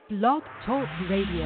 Blog Talk Radio.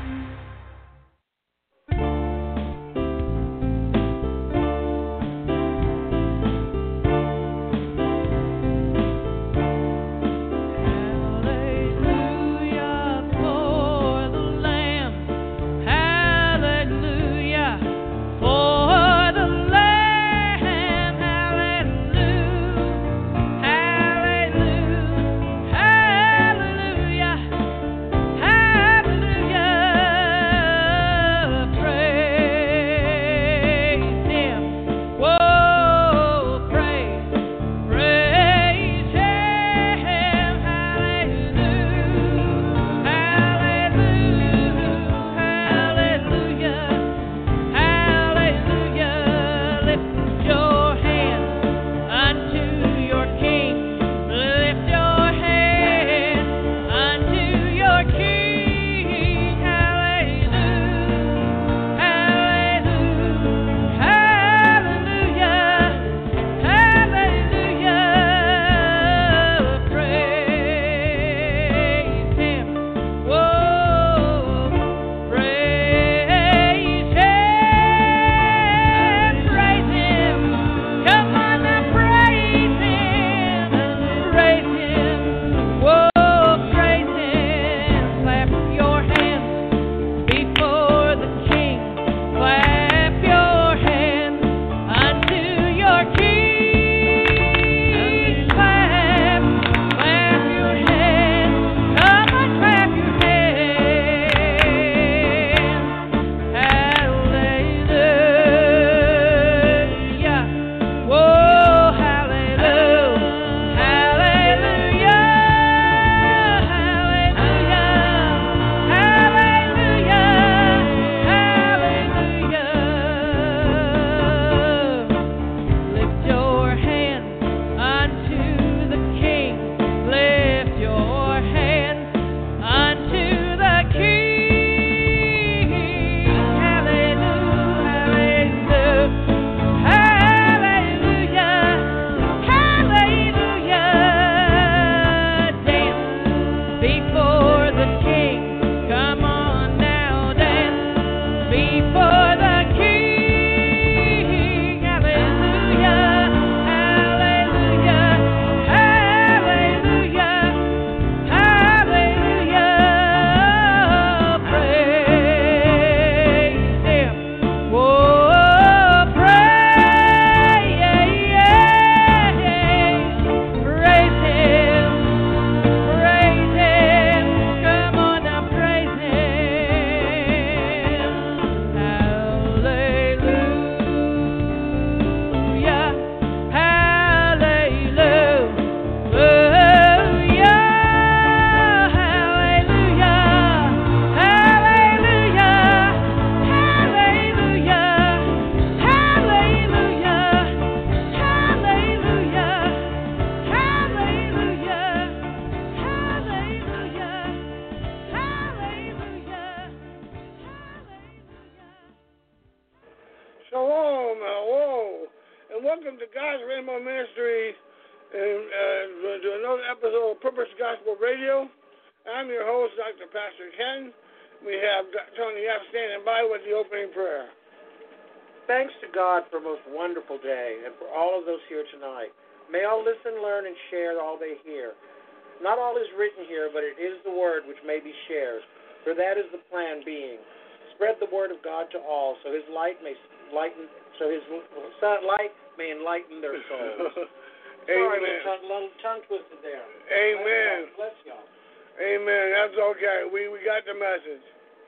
Thanks to God for a most wonderful day and for all of those here tonight. May all listen, learn, and share all they hear. Not all is written here, but it is the word which may be shared. For that is the plan being. Spread the word of God to all, so his light may lighten, so his light may enlighten their souls. Sorry, little tongue twisted there. Amen. Bless y'all. Amen. That's okay. We got the message.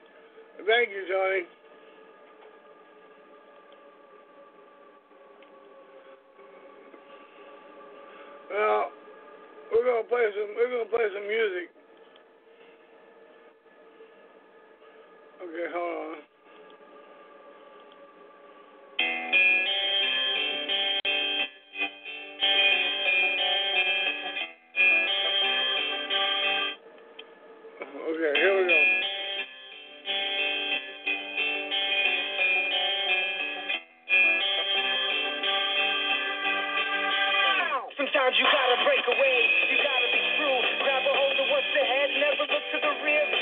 Thank you, Tony. Well, we're gonna play some music. Okay, hold on. Okay, here we go. Sometimes you gotta break away, you gotta be true. Grab a hold of what's ahead, never look to the rear.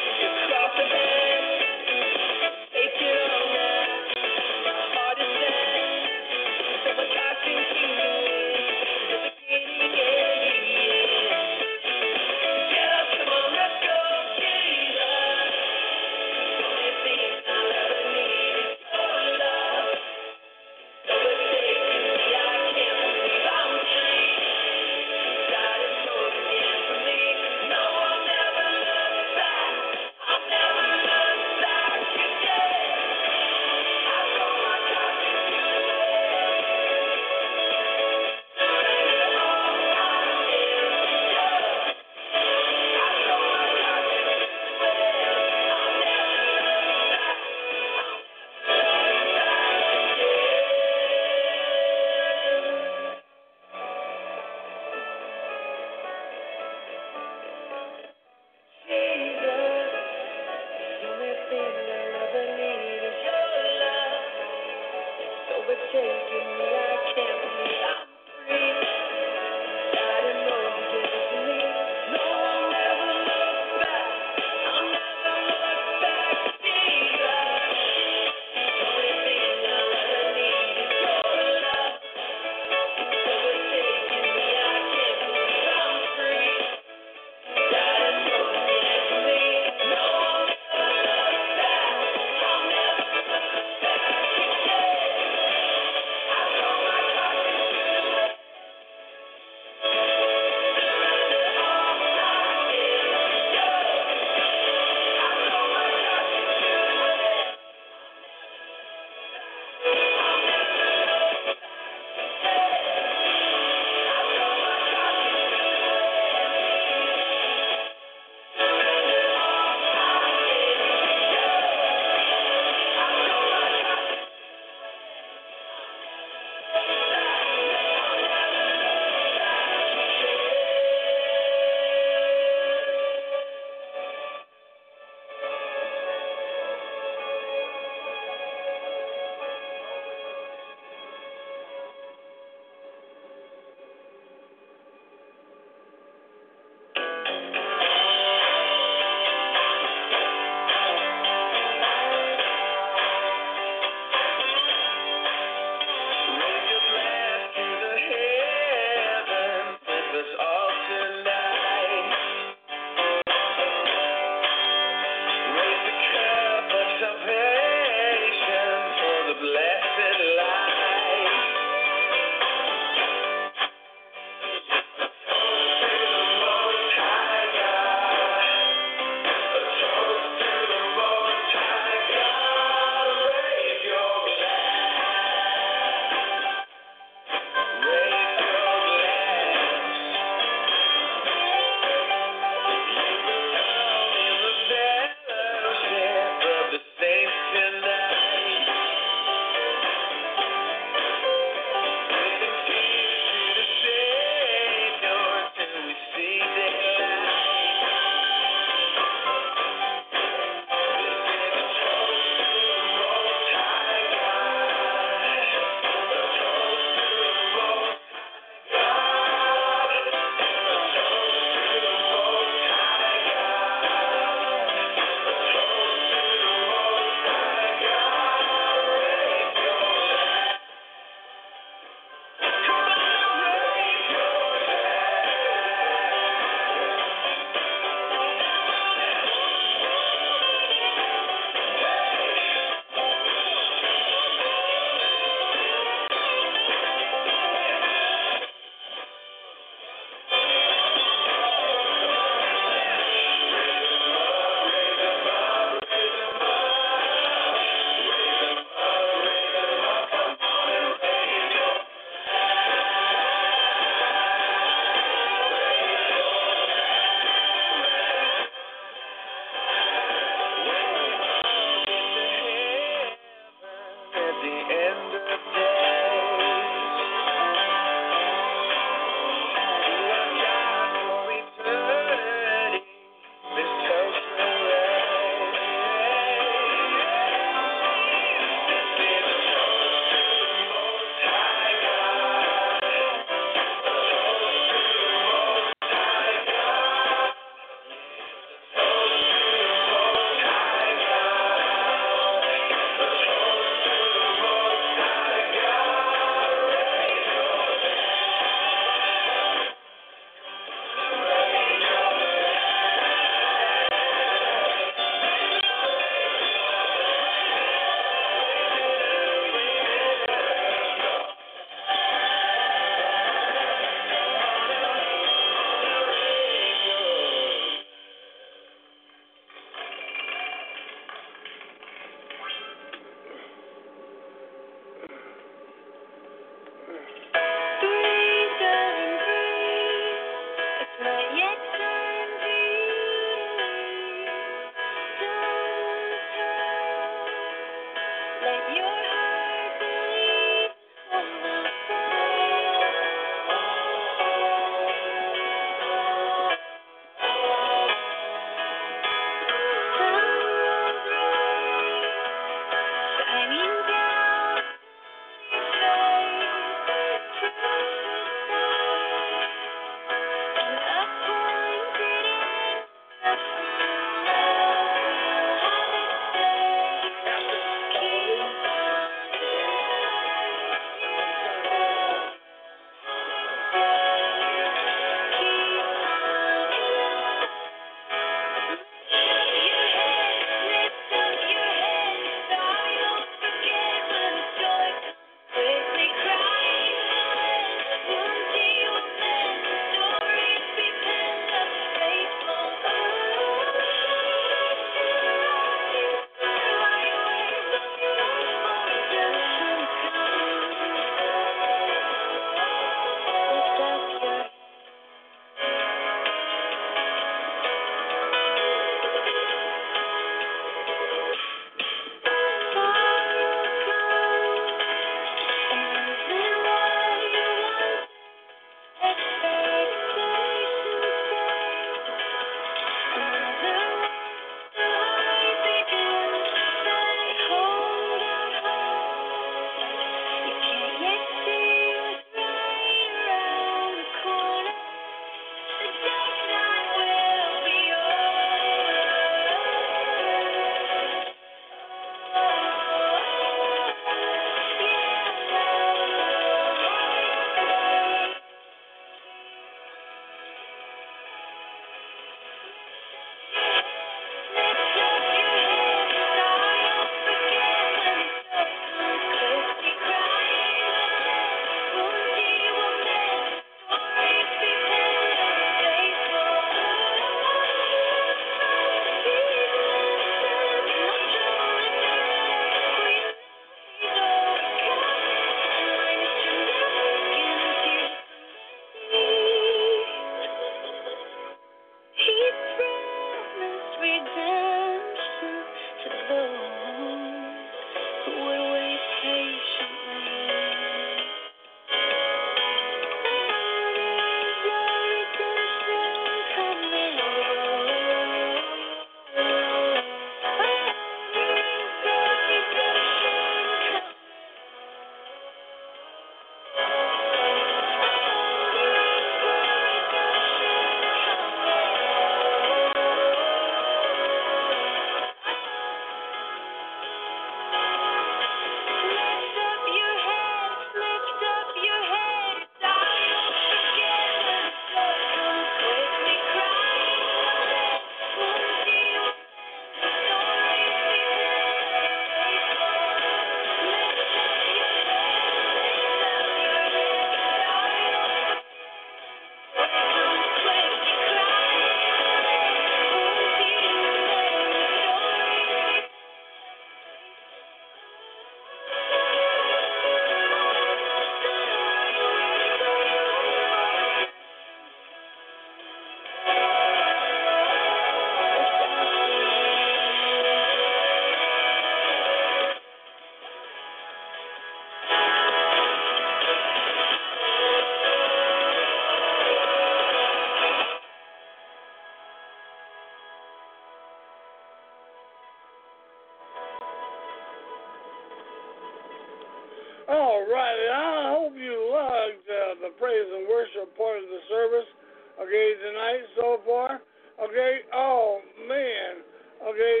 the praise and worship part of the service, okay, tonight so far. Okay, oh man. Okay,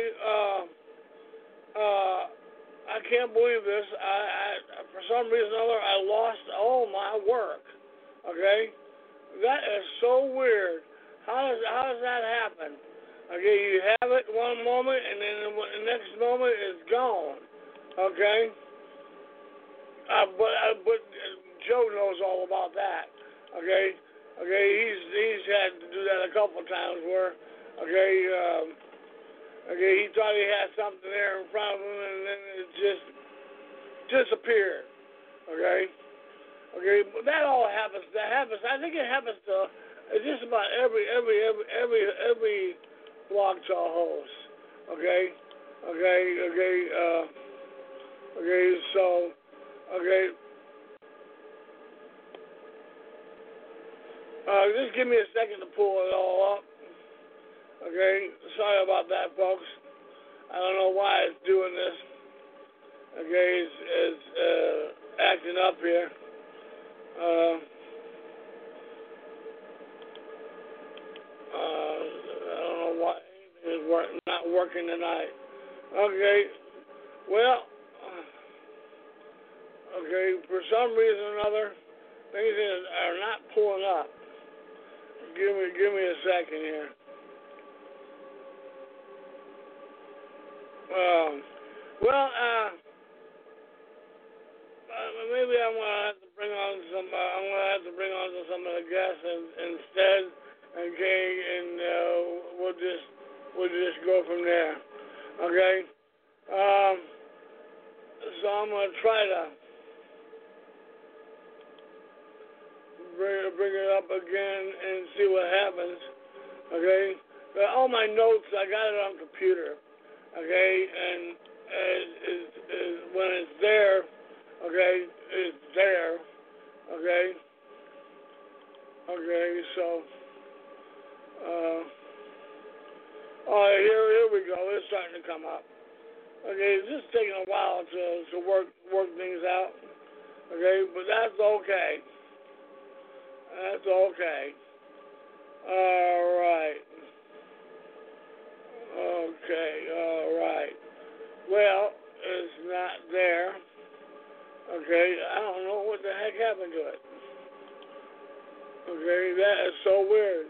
I can't believe this. I for some reason or other I lost all my work. Okay? That is so weird. How does that happen? Okay, you have it one moment and then the next moment it's gone. Okay? But Joe knows all about that. Okay? Okay, he's had to do that a couple times where okay, he thought he had something there in front of him and then it just disappeared. Okay? Okay, but that all happens. That happens. I think it happens to just about every blog talk host. Okay, so just give me a second to pull it all up. Okay, sorry about that, folks. I don't know why it's doing this. Okay, it's acting up here. I don't know why anything is not working tonight. Okay, well, okay, for some reason or another, things are not pulling up. Give me a second here. Maybe I'm gonna have to bring on some of the guests instead, okay, and we'll just go from there, okay. So I'm gonna try to bring it up again and see what happens, okay. All my notes, I got it on computer, okay, and when it's there, okay, it's there, okay, so, all right, here we go, it's starting to come up, okay, it's just taking a while to work things out, okay, but that's okay, all right, well, it's not there. Okay, I don't know what the heck happened to it. Okay, that is so weird.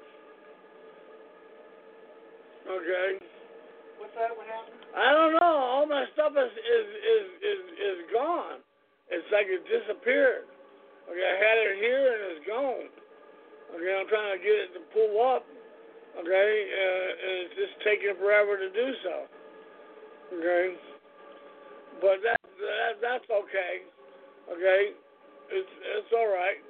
Okay. What's that? What happened? I don't know. All my stuff is gone. It's like it disappeared. Okay, I had it here and it's gone. Okay, I'm trying to get it to pull up. Okay, and it's just taking forever to do so. Okay, but that's okay. Okay, it's all right.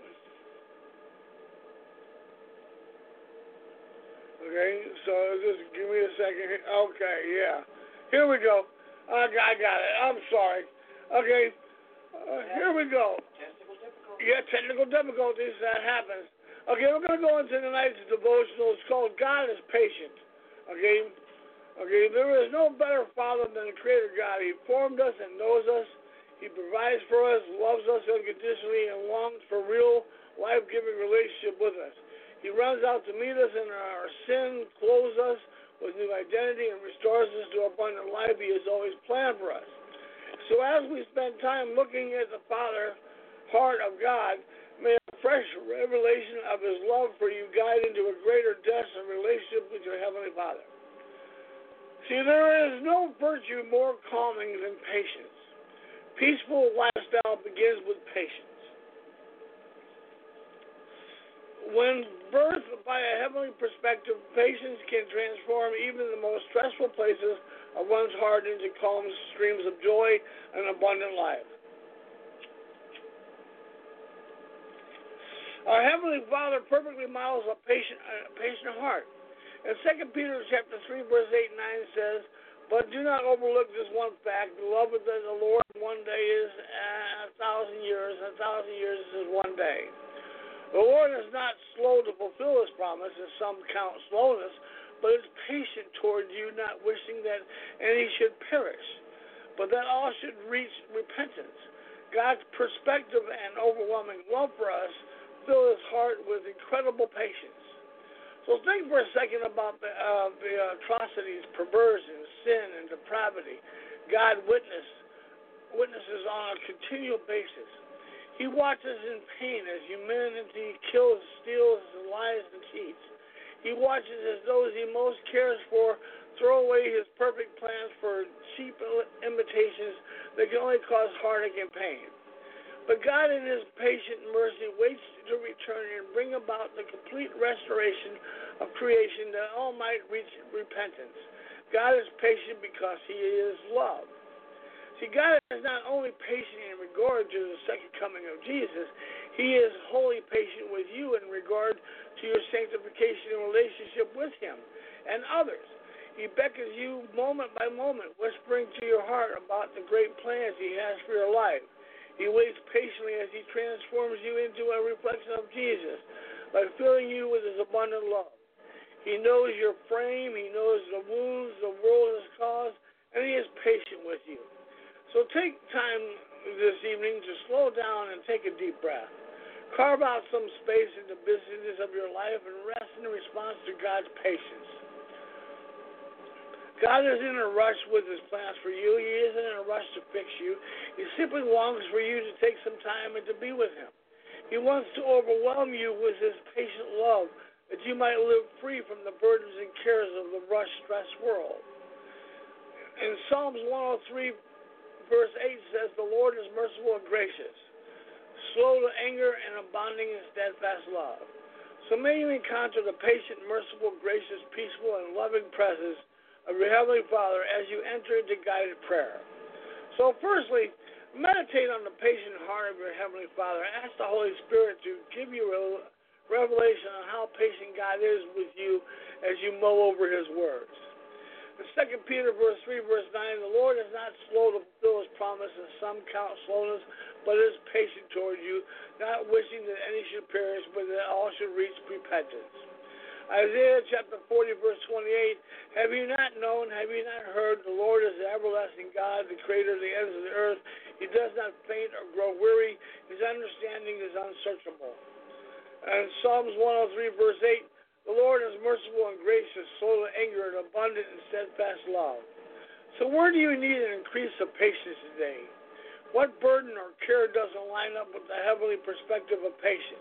Okay, so just give me a second. Okay, yeah, here we go. I got it. I'm sorry. Okay, here we go. Technical difficulties. That happens. Okay, we're going to go into tonight's devotional. It's called God is Patient. Okay, there is no better Father than the Creator God. He formed us and knows us. He provides for us, loves us unconditionally, and longs for real, life-giving relationship with us. He runs out to meet us in our sin, clothes us with new identity, and restores us to abundant life He has always planned for us. So as we spend time looking at the Father, heart of God, may a fresh revelation of His love for you guide into a greater depth of relationship with your Heavenly Father. See, there is no virtue more calming than patience. Peaceful lifestyle begins with patience. When birthed by a heavenly perspective, patience can transform even the most stressful places of one's heart into calm streams of joy and abundant life. Our Heavenly Father perfectly models a patient heart. In 2 Peter chapter 3, verse 8 and 9 says, "But do not overlook this one fact, beloved, that the Lord one day is 1,000 years, and 1,000 years is one day. The Lord is not slow to fulfill His promise, as some count slowness, but is patient toward you, not wishing that any should perish, but that all should reach repentance." God's perspective and overwhelming love for us fill his heart with incredible patience. So think for a second about the atrocities, perversion, sin, and depravity God witnesses on a continual basis. He watches in pain as humanity kills, steals, lies, and cheats. He watches as those he most cares for throw away his perfect plans for cheap imitations that can only cause heartache and pain. But God in his patient mercy waits to return and bring about the complete restoration of creation that all might reach repentance. God is patient because he is love. See, God is not only patient in regard to the second coming of Jesus, he is wholly patient with you in regard to your sanctification and relationship with him and others. He beckons you moment by moment, whispering to your heart about the great plans he has for your life. He waits patiently as he transforms you into a reflection of Jesus by filling you with his abundant love. He knows your frame, he knows the wounds the world has caused, and he is patient with you. So take time this evening to slow down and take a deep breath. Carve out some space in the busyness of your life and rest in response to God's patience. God isn't in a rush with his plans for you. He isn't in a rush to fix you. He simply longs for you to take some time and to be with him. He wants to overwhelm you with his patient love that you might live free from the burdens and cares of the rush-stressed world. In Psalms 103, verse 8 says, "The Lord is merciful and gracious, slow to anger and abounding in steadfast love." So may you encounter the patient, merciful, gracious, peaceful, and loving presence of your Heavenly Father as you enter into guided prayer. So firstly, meditate on the patient heart of your Heavenly Father. Ask the Holy Spirit to give you a revelation on how patient God is with you as you mull over his words. In 2 Peter 3, verse 9, the Lord is not slow to fulfill his promise, and some count slowness, but is patient toward you, not wishing that any should perish, but that all should reach repentance. Isaiah chapter 40, verse 28, have you not known, have you not heard, the Lord is the everlasting God, the creator of the ends of the earth. He does not faint or grow weary. His understanding is unsearchable. And Psalms 103, verse 8, the Lord is merciful and gracious, slow to anger, and abundant in steadfast love. So where do you need an increase of patience today? What burden or care doesn't line up with the heavenly perspective of patience?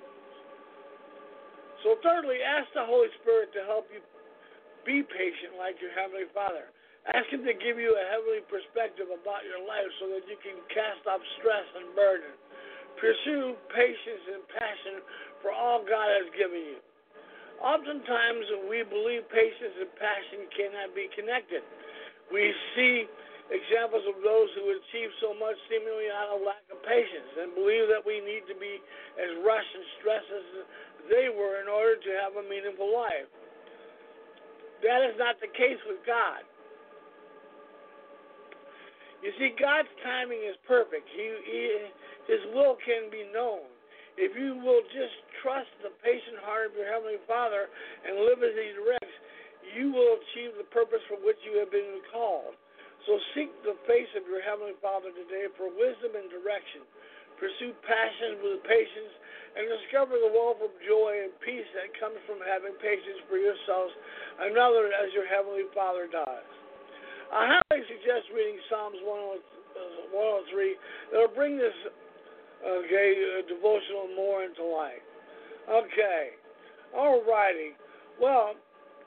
So thirdly, ask the Holy Spirit to help you be patient like your Heavenly Father. Ask him to give you a heavenly perspective about your life so that you can cast off stress and burden. Pursue patience and passion for all God has given you. Oftentimes, we believe patience and passion cannot be connected. We see examples of those who achieve so much seemingly out of lack of patience and believe that we need to be as rushed and stressed as they were in order to have a meaningful life. That is not the case with God. You see, God's timing is perfect. His will can be known. If you will just trust the patient heart of your Heavenly Father and live as he directs, you will achieve the purpose for which you have been called. So seek the face of your Heavenly Father today for wisdom and direction. Pursue passion with patience and discover the wealth of joy and peace that comes from having patience for yourselves and others as your Heavenly Father does. I highly suggest reading Psalms 103. It'll bring this devotional more into life. Okay. All righty. Well,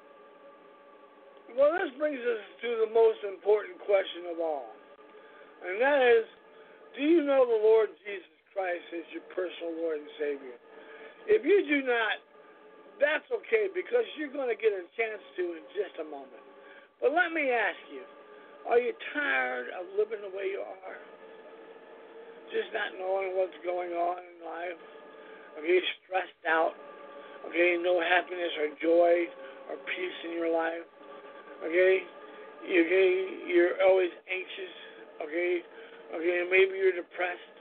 this brings us to the most important question of all. And that is, do you know the Lord Jesus Christ as your personal Lord and Savior? If you do not, that's okay, because you're going to get a chance to in just a moment. But let me ask you, are you tired of living the way you are? Just not knowing what's going on in life? Are you stressed out? Okay, no happiness or joy or peace in your life? Okay, you're always anxious. Okay, maybe you're depressed.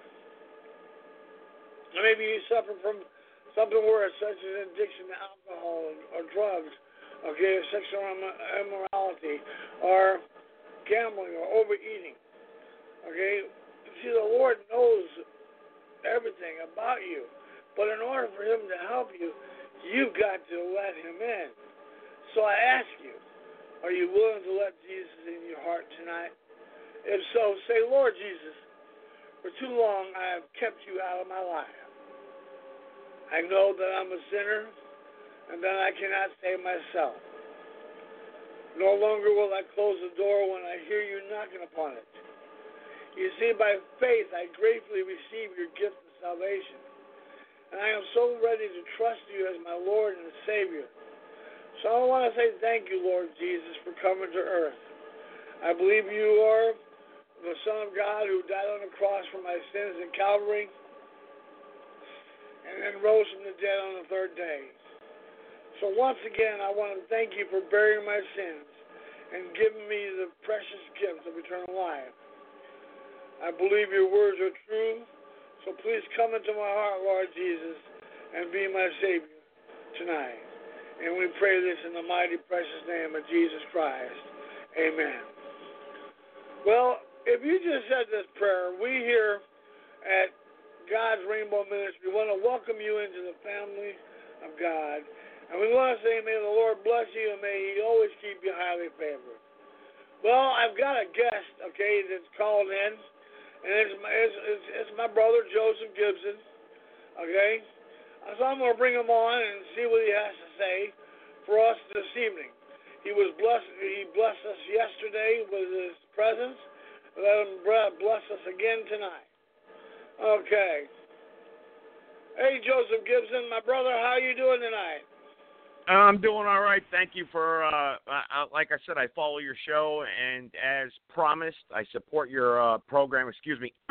Or maybe you suffer from something worse, such as addiction to alcohol or drugs. Okay, sexual immorality or gambling or overeating. Okay, see, the Lord knows everything about you, But in order for him to help you, you've got to let him in. So I ask you, are you willing to let Jesus in your heart tonight? If so, say, Lord Jesus, for too long I have kept you out of my life. I know that I'm a sinner and that I cannot save myself. No longer will I close the door when I hear you knocking upon it. You see, by faith I gratefully receive your gift of salvation. And I am so ready to trust you as my Lord and Savior. So I want to say thank you, Lord Jesus, for coming to earth. I believe you are the Son of God who died on the cross for my sins in Calvary and then rose from the dead on the third day. So once again, I want to thank you for bearing my sins and giving me the precious gift of eternal life. I believe your words are true, so please come into my heart, Lord Jesus, and be my Savior tonight. And we pray this in the mighty, precious name of Jesus Christ. Amen. Well, if you just said this prayer, we here at God's Rainbow Ministry want to welcome you into the family of God. And we want to say, may the Lord bless you and may he always keep you highly favored. Well, I've got a guest, okay, that's called in. And it's my brother, Joseph Gibson, okay? So I'm going to bring him on and see what he has to say for us this evening. He blessed us yesterday with his presence. Let him bless us again tonight. Okay. Hey, Joseph Gibson, my brother, how are you doing tonight? I'm doing all right. Thank you for, like I said, I follow your show, and as promised, I support your program. Excuse me.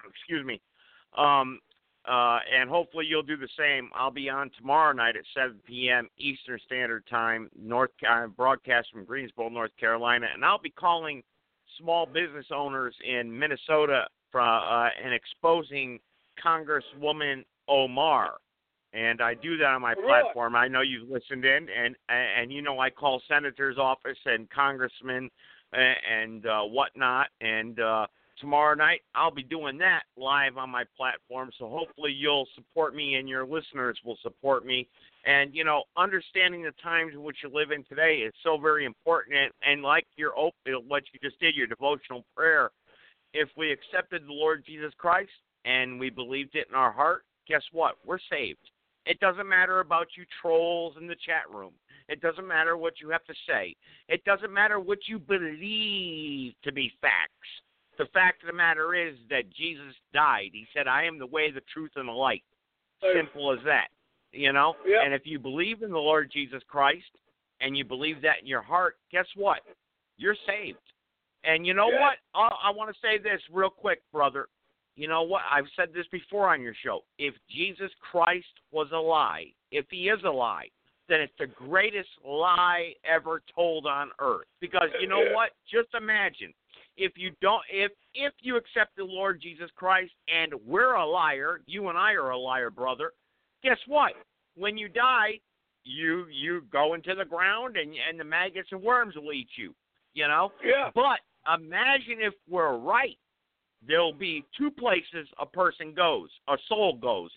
And hopefully you'll do the same. I'll be on tomorrow night at 7 p.m. Eastern Standard Time, broadcast from Greensboro, North Carolina, and I'll be calling small business owners in Minnesota and exposing Congresswoman Omar. And I do that on my platform. I know you've listened in, and you know I call senator's office and congressmen and whatnot. And tomorrow night I'll be doing that live on my platform. So hopefully you'll support me and your listeners will support me. And, you know, understanding the times in which you live in today is so very important. And like what you just did, your devotional prayer, if we accepted the Lord Jesus Christ and we believed it in our heart, guess what? We're saved. It doesn't matter about you trolls in the chat room. It doesn't matter what you have to say. It doesn't matter what you believe to be facts. The fact of the matter is that Jesus died. He said, I am the way, the truth, and the light. Simple as that, you know? Yep. And if you believe in the Lord Jesus Christ and you believe that in your heart, guess what? You're saved. And you know what? I want to say this real quick, brother. You know what? I've said this before on your show. If Jesus Christ was a lie, if he is a lie, then it's the greatest lie ever told on earth. Because you know what? Just imagine if you accept the Lord Jesus Christ and we're a liar, you and I are a liar, brother. Guess what? When you die, you go into the ground and the maggots and worms will eat you. You know? Yeah. But imagine if we're right. There'll be two places a soul goes,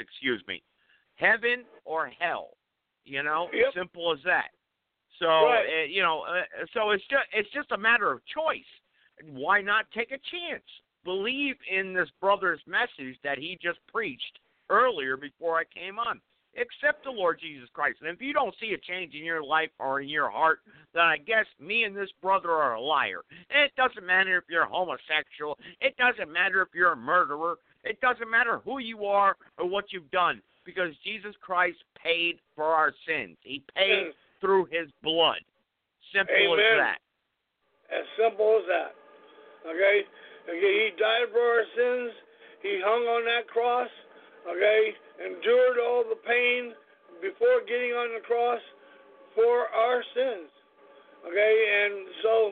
heaven or hell, you know, Simple as that. So, you know, so it's just a matter of choice. Why not take a chance? Believe in this brother's message that he just preached earlier before I came on. Accept the Lord Jesus Christ. And if you don't see a change in your life or in your heart, then I guess me and this brother are a liar. And it doesn't matter if you're homosexual. It doesn't matter if you're a murderer. It doesn't matter who you are or what you've done, because Jesus Christ paid for our sins. He paid through his blood. Simple as that. As simple as that. Okay? He died for our sins. He hung on that cross. Okay? Endured all the pain before getting on the cross for our sins. Okay? And so,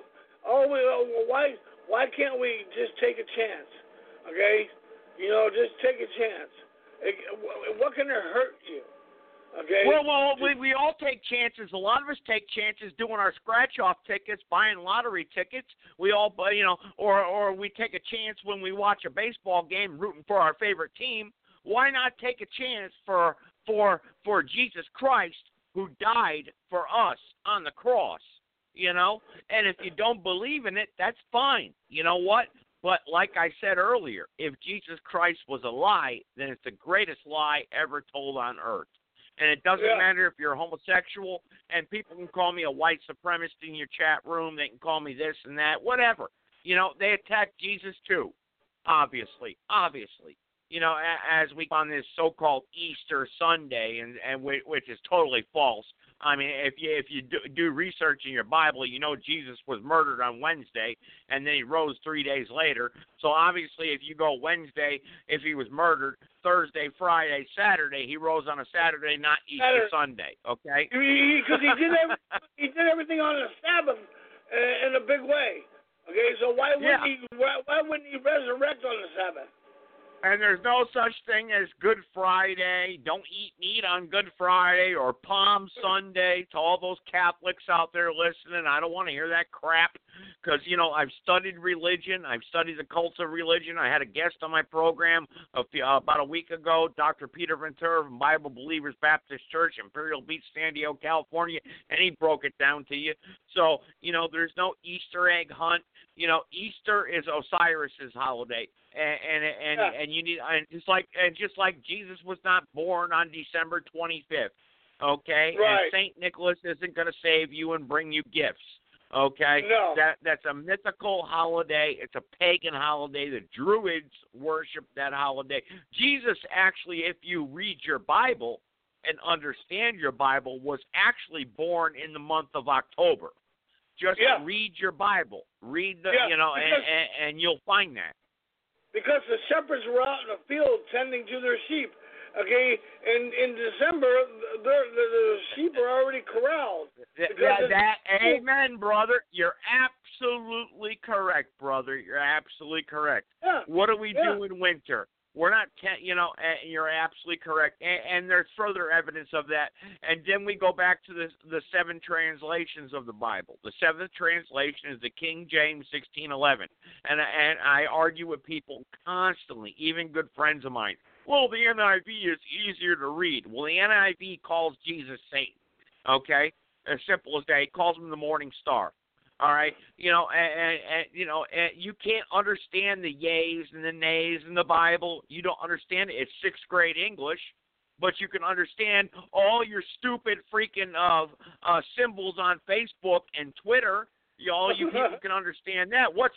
why can't we just take a chance? Okay? You know, just take a chance. What can it hurt you? Okay? Well, we all take chances. A lot of us take chances doing our scratch-off tickets, buying lottery tickets. We all, you know, or we take a chance when we watch a baseball game rooting for our favorite team. Why not take a chance for for Jesus Christ, who died for us on the cross, you know? And if you don't believe in it, that's fine. You know what? But like I said earlier, if Jesus Christ was a lie, then it's the greatest lie ever told on earth. And it doesn't matter if you're homosexual, and people can call me a white supremacist in your chat room. They can call me this and that, whatever. You know, they attack Jesus too, obviously. You know, as we on this so-called Easter Sunday, and which is totally false. I mean, if you do research in your Bible, you know Jesus was murdered on Wednesday, and then he rose 3 days later. So obviously, if you go Wednesday, if he was murdered, Thursday, Friday, Saturday, he rose on a Saturday, not Easter Sunday. Okay? Because he did everything on a Sabbath in a big way. Okay, so why wouldn't he resurrect on the Sabbath? And there's no such thing as Good Friday. Don't eat meat on Good Friday or Palm Sunday. To all those Catholics out there listening, I don't want to hear that crap because, you know, I've studied religion. I've studied the cults of religion. I had a guest on my program about a week ago, Dr. Peter Ventura from Bible Believers Baptist Church, Imperial Beach, San Diego, California, and he broke it down to you. So, you know, there's no Easter egg hunt. You know, Easter is Osiris's holiday, and you need just like Jesus was not born on December 25th, okay? Right. And Saint Nicholas isn't going to save you and bring you gifts, okay? No. That's a mythical holiday. It's a pagan holiday. The Druids worship that holiday. Jesus actually, if you read your Bible and understand your Bible, was actually born in the month of October. Just read your Bible. Read the, you know, and you'll find that. Because the shepherds were out in the field tending to their sheep. Okay, and in December, the sheep are already corralled. Amen, brother. You're absolutely correct, brother. You're absolutely correct. Yeah. What do we do in winter? We're not, you know, you're absolutely correct. And there's further evidence of that. And then we go back to the 7 translations of the Bible. The 7th translation is the King James 1611. And I argue with people constantly, even good friends of mine. Well, the NIV is easier to read. Well, the NIV calls Jesus Satan, okay? As simple as that. He calls him the morning star. All right, you know, and you can't understand the yays and the nays in the Bible. You don't understand it. It's 6th grade English, but you can understand all your stupid freaking symbols on Facebook and Twitter. All you people can understand that. What's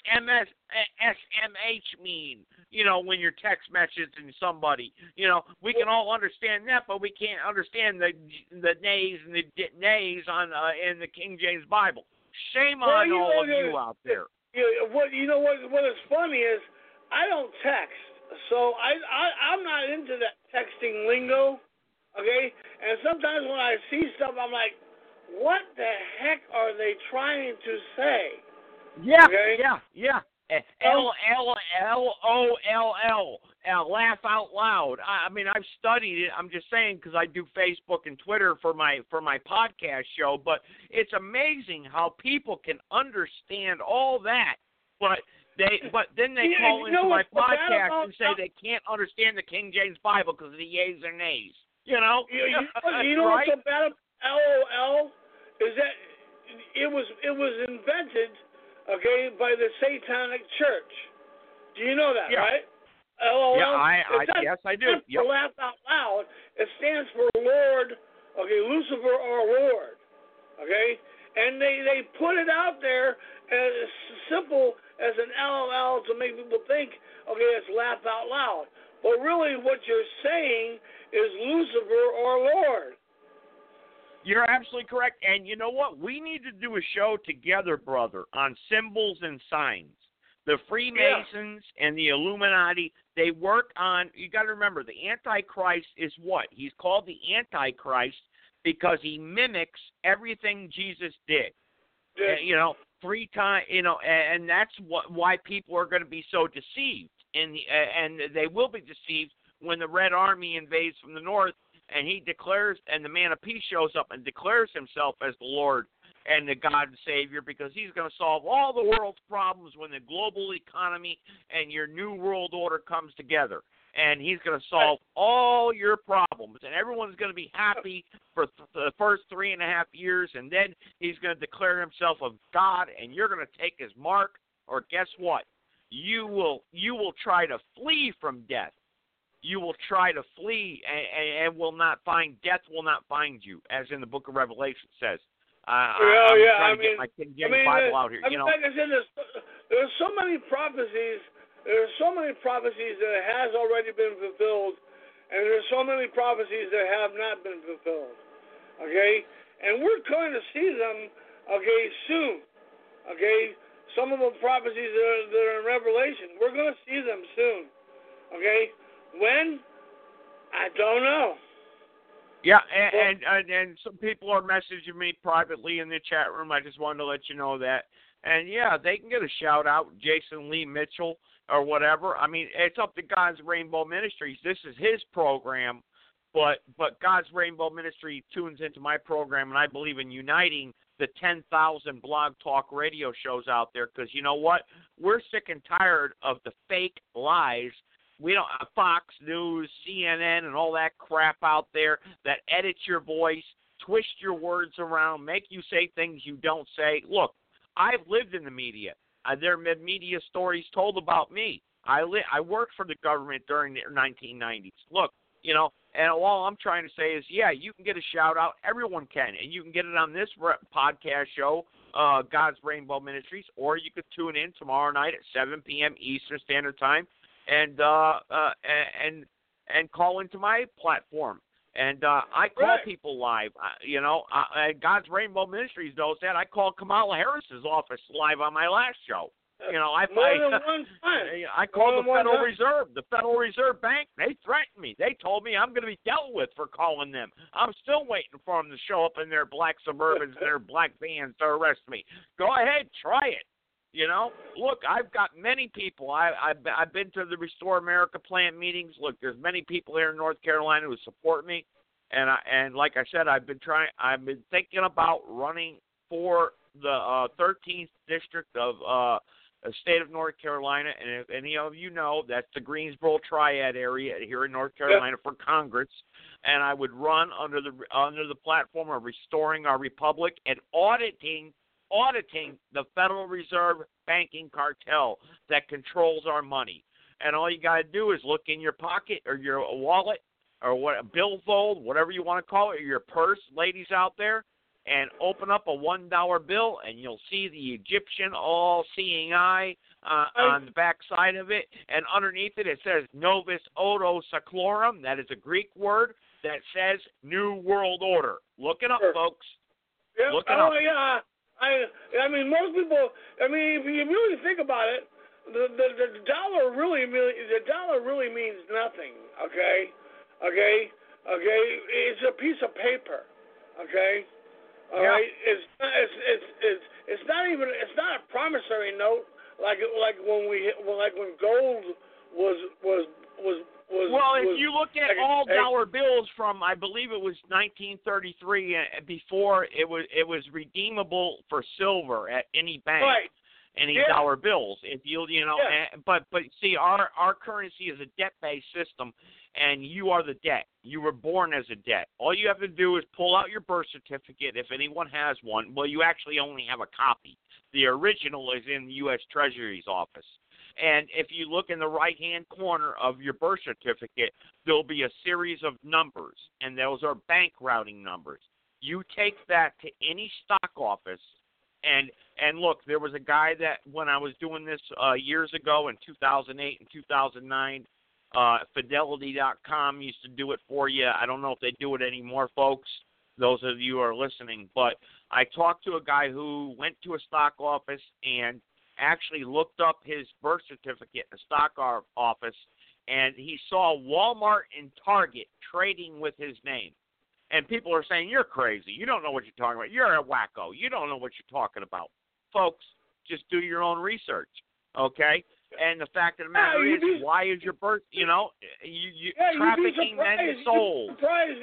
SMH mean? You know, when you're text messaging somebody, you know, we can all understand that, but we can't understand the nays and the nays on in the King James Bible. Shame on all of you out there. What is funny is I don't text, so I'm not into that texting lingo, okay? And sometimes when I see stuff, I'm like, what the heck are they trying to say? Yeah, okay? yeah. LOLL. Laugh out loud. I mean, I've studied it. I'm just saying because I do Facebook and Twitter for my podcast show. But it's amazing how people can understand all that, but then they call into my podcast and say they can't understand the King James Bible because of the yays or nays. You know. You know right? what's so bad about LOL is that it was invented, okay, by the Satanic Church. Do you know that, right? LOL. Yeah, yes, I do. It stands for laugh out loud. It stands for Lord, okay, Lucifer or Lord, okay? And they put it out there as simple as an LOL to make people think, okay, it's laugh out loud. But really what you're saying is Lucifer or Lord. You're absolutely correct. And you know what? We need to do a show together, brother, on symbols and signs. The Freemasons and the Illuminati, they work on, you got to remember, the Antichrist is what? He's called the Antichrist because he mimics everything Jesus did. Yeah. You know, 3 times, you know, and that's why people are going to be so deceived. And they will be deceived when the Red Army invades from the north and he declares, and the Man of Peace shows up and declares himself as the Lord and the God and Savior, because he's going to solve all the world's problems when the global economy and your new world order comes together. and he's going to solve all your problems, and everyone's going to be happy for the first 3.5 years, and then he's going to declare himself a God, and you're going to take his mark, or guess what? You will try to flee from death. You will try to flee and will not find, death will not find you, as in the book of Revelation says. I'm trying to get my King James Bible out here. Like I said, there's so many prophecies. There's so many prophecies that has already been fulfilled, and there's so many prophecies that have not been fulfilled. Okay, and we're going to see them. Okay, soon. Okay, some of the prophecies that are in Revelation, we're going to see them soon. Okay, when? I don't know. Yeah, and some people are messaging me privately in the chat room. I just wanted to let you know that. And, yeah, they can get a shout-out, Jason Lee Mitchell or whatever. I mean, it's up to God's Rainbow Ministries. This is his program, but God's Rainbow Ministry tunes into my program, and I believe in uniting the 10,000 blog talk radio shows out there because, you know what? We're sick and tired of the fake lies. We don't Fox News, CNN, and all that crap out there that edits your voice, twist your words around, make you say things you don't say. Look, I've lived in the media. There have been media stories told about me. I worked for the government during the 1990s. Look, you know, and all I'm trying to say is, yeah, you can get a shout out. Everyone can, and you can get it on this podcast show, God's Rainbow Ministries, or you could tune in tomorrow night at 7 p.m. Eastern Standard Time. And call into my platform, and I call people live. God's Rainbow Ministries knows that. I called Kamala Harris's office live on my last show. You know, I called the Federal Reserve, the Federal Reserve Bank. They threatened me. They told me I'm going to be dealt with for calling them. I'm still waiting for them to show up in their black Suburbans and their black vans to arrest me. Go ahead, try it. You know, look, I've got many people. I've been to the Restore America plant meetings. Look, there's many people here in North Carolina who support me, and like I said, I've been thinking about running for the 13th district of the state of North Carolina, and if any of you know, that's the Greensboro Triad area here in North Carolina for Congress, and I would run under the platform of restoring our republic and auditing the Federal Reserve banking cartel that controls our money. And all you got to do is look in your pocket or your wallet or a billfold, whatever you want to call it, or your purse, ladies out there, and open up a $1 bill, and you'll see the Egyptian all-seeing eye on the back side of it. And underneath it, it says Novus Ordo Seclorum. That is a Greek word that says New World Order. Look it up, folks. Yep. Look it up. Yeah. I mean, most people. I mean, if you really think about it, the dollar really means nothing. Okay. It's a piece of paper. Okay. All right. It's not a promissory note like when gold was. Well, if you look at all dollar bills from, I believe it was 1933, before it was redeemable for silver at any bank, any dollar bills. If but see, our currency is a debt-based system, and you are the debt. You were born as a debt. All you have to do is pull out your birth certificate, if anyone has one. Well, you actually only have a copy. The original is in the U.S. Treasury's office. And if you look in the right-hand corner of your birth certificate, there'll be a series of numbers, and those are bank routing numbers. You take that to any stock office, and look, there was a guy that when I was doing this years ago in 2008 and 2009, Fidelity.com used to do it for you. I don't know if they do it anymore, folks, those of you who are listening. But I talked to a guy who went to a stock office and actually looked up his birth certificate in the stock office, and he saw Walmart and Target trading with his name. And people are saying, you're crazy. You don't know what you're talking about. You're a wacko. You don't know what you're talking about. Folks, just do your own research, okay? And the fact of the matter is, why is your birth, trafficking men and souls. You'd be surprised,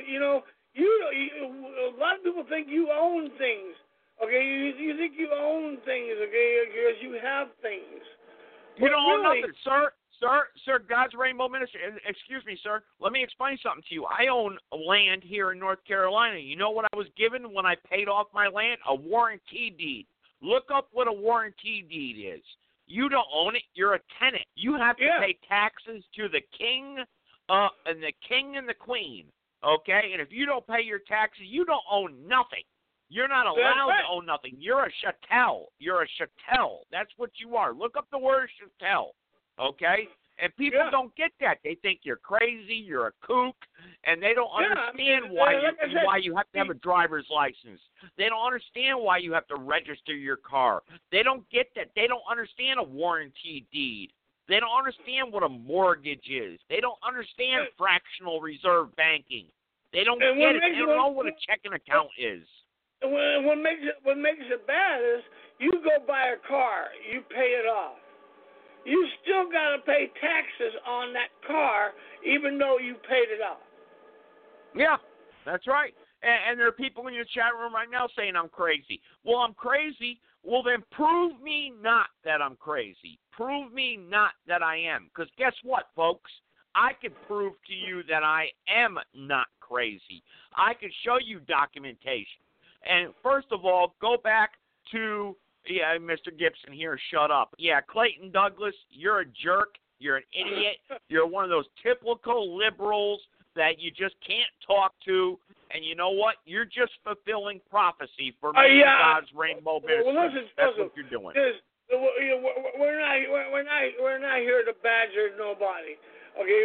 a lot of people think you own things. Okay, you think you own things, okay, because you have things. You don't own nothing, sir. Sir, God's Rainbow Ministry. Excuse me, sir. Let me explain something to you. I own land here in North Carolina. You know what I was given when I paid off my land? A warranty deed. Look up what a warranty deed is. You don't own it. You're a tenant. You have to pay taxes to the king and the queen. Okay? And if you don't pay your taxes, you don't own nothing. You're not allowed to own nothing. You're a chattel. You're a chattel. That's what you are. Look up the word chattel. Okay? And people don't get that. They think you're crazy, you're a kook, and they don't understand why you have to have a driver's license. They don't understand why you have to register your car. They don't get that. They don't understand a warranty deed. They don't understand what a mortgage is. They don't understand fractional reserve banking. They don't get it. They don't know what a checking account is. What makes it bad is you go buy a car, you pay it off. You still got to pay taxes on that car, even though you paid it off. Yeah, that's right. And there are people in your chat room right now saying I'm crazy. Well, I'm crazy. Well, then prove me not that I'm crazy. Prove me not that I am. Because guess what, folks? I can prove to you that I am not crazy. I can show you documentation. And first of all, go back to, Mr. Gibson here, shut up. Yeah, Clayton Douglas, you're a jerk. You're an idiot. You're one of those typical liberals that you just can't talk to. And you know what? You're just fulfilling prophecy for me, God's Rainbow Ministry. Well, listen, that's what you're doing. We're not here to badger nobody. Okay,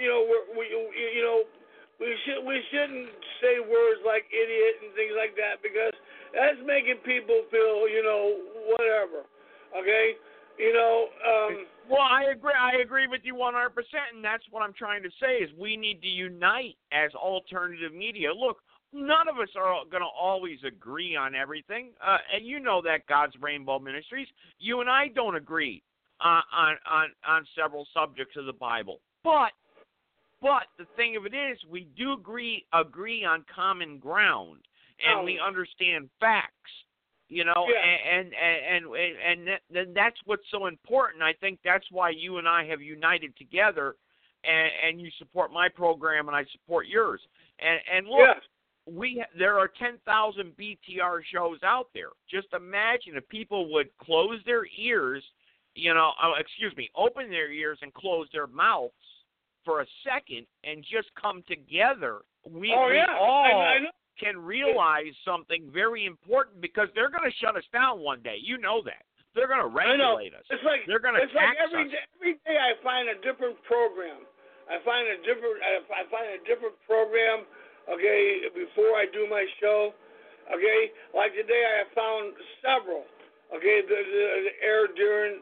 we shouldn't say words like idiot and things like that because that's making people feel, whatever. Okay? Well, I agree with you 100%, and that's what I'm trying to say is we need to unite as alternative media. Look, none of us are going to always agree on everything, and you know that, God's Rainbow Ministries. You and I don't agree on several subjects of the Bible, but the thing of it is, we do agree on common ground, and we understand facts, and that's what's so important. I think that's why you and I have united together, and you support my program, and I support yours. And look, there are 10,000 BTR shows out there. Just imagine if people would close their ears, open their ears and close their mouths for a second and just come together. We all can realize something very important because they're going to shut us down one day. You know that. They're going to regulate us. It's like, they're going to tax us. Every day I find a different program. I find a different program, okay, before I do my show. Okay? Like today I have found several, okay, the air during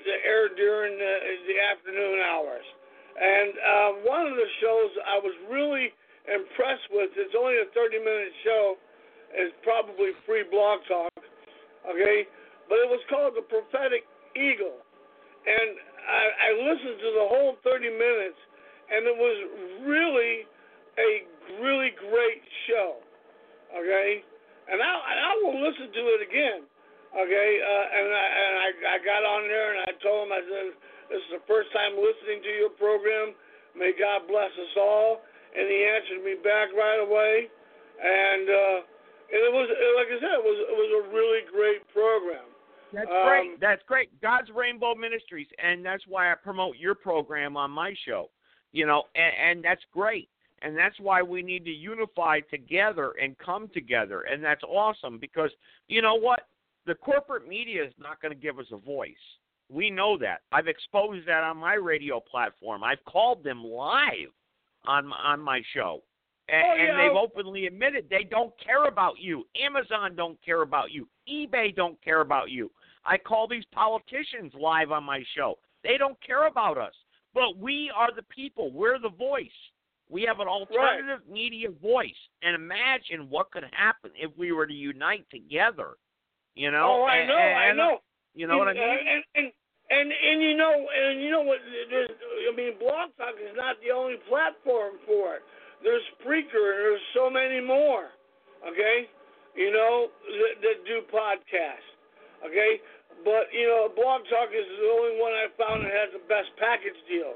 the afternoon hours. And one of the shows I was really impressed with, it's only a 30-minute show, it's probably free blog talk, okay, but it was called The Prophetic Eagle. And I listened to the whole 30 minutes, and it was really a really great show, okay, and I will listen to it again, okay, and I got on there and I told him, I said, this is the first time listening to your program. May God bless us all. And he answered me back right away. And it was, like I said, it was a really great program. That's great. That's great. God's Rainbow Ministries, and that's why I promote your program on my show. And that's great. And that's why we need to unify together and come together. And that's awesome because, you know what? The corporate media is not going to give us a voice. We know that. I've exposed that on my radio platform. I've called them live on my show. And they've openly admitted they don't care about you. Amazon don't care about you. eBay don't care about you. I call these politicians live on my show. They don't care about us. But we are the people. We're the voice. We have an alternative media voice. And imagine what could happen if we were to unite together. Oh, I know. You know what I mean? And you know what? Blog Talk is not the only platform for it. There's Spreaker, and there's so many more. Okay, that do podcasts. Okay, but Blog Talk is the only one I found that has the best package deals.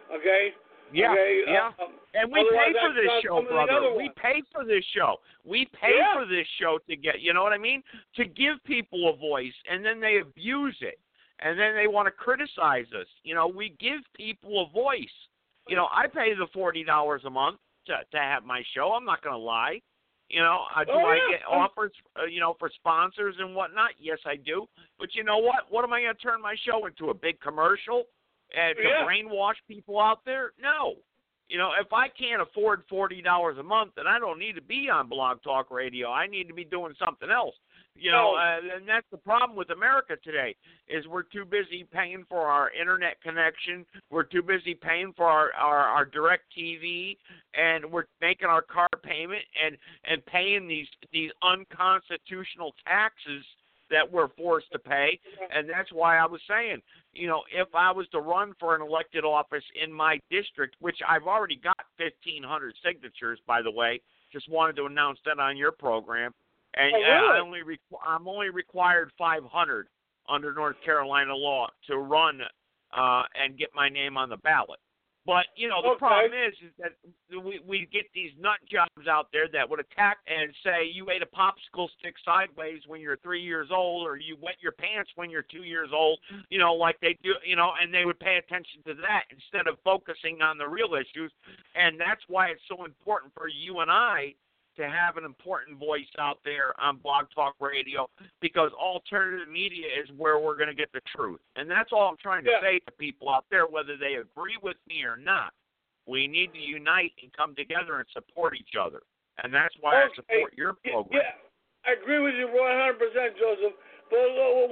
Okay? Yeah, okay? yeah. And we pay for this show, brother. We ones. pay for this show. We pay Yeah. for this show to get, you know what I mean? To give people a voice, and then they abuse it. And then they want to criticize us. You know, we give people a voice. You know, I pay the $40 a month to have my show. I'm not going to lie. You know, do I get offers, you know, for sponsors and whatnot? Yes, I do. But you know what? What am I going to turn my show into, a big commercial and to brainwash people out there? No. You know, if I can't afford $40 a month, then I don't need to be on Blog Talk Radio. I need to be doing something else. You know, and that's the problem with America today, is we're too busy paying for our internet connection. We're too busy paying for our direct TV, and we're making our car payment and paying these unconstitutional taxes that we're forced to pay. And that's why I was saying, you know, if I was to run for an elected office in my district, which I've already got 1,500 signatures, by the way, just wanted to announce that on your program. And really? I'm only required 500 under North Carolina law to run and get my name on the ballot. But, you know, the problem is that we get these nut jobs out there that would attack and say you ate a popsicle stick sideways when you're 3 years old, or you wet your pants when you're 2 years old, you know, like they do, you know, and they would pay attention to that instead of focusing on the real issues. And that's why it's so important for you and I to have an important voice out there on Blog Talk Radio, because alternative media is where we're going to get the truth. And that's all I'm trying to say to people out there, whether they agree with me or not. We need to unite and come together and support each other. And that's why I support your program. Yeah, I agree with you 100%, Joseph. But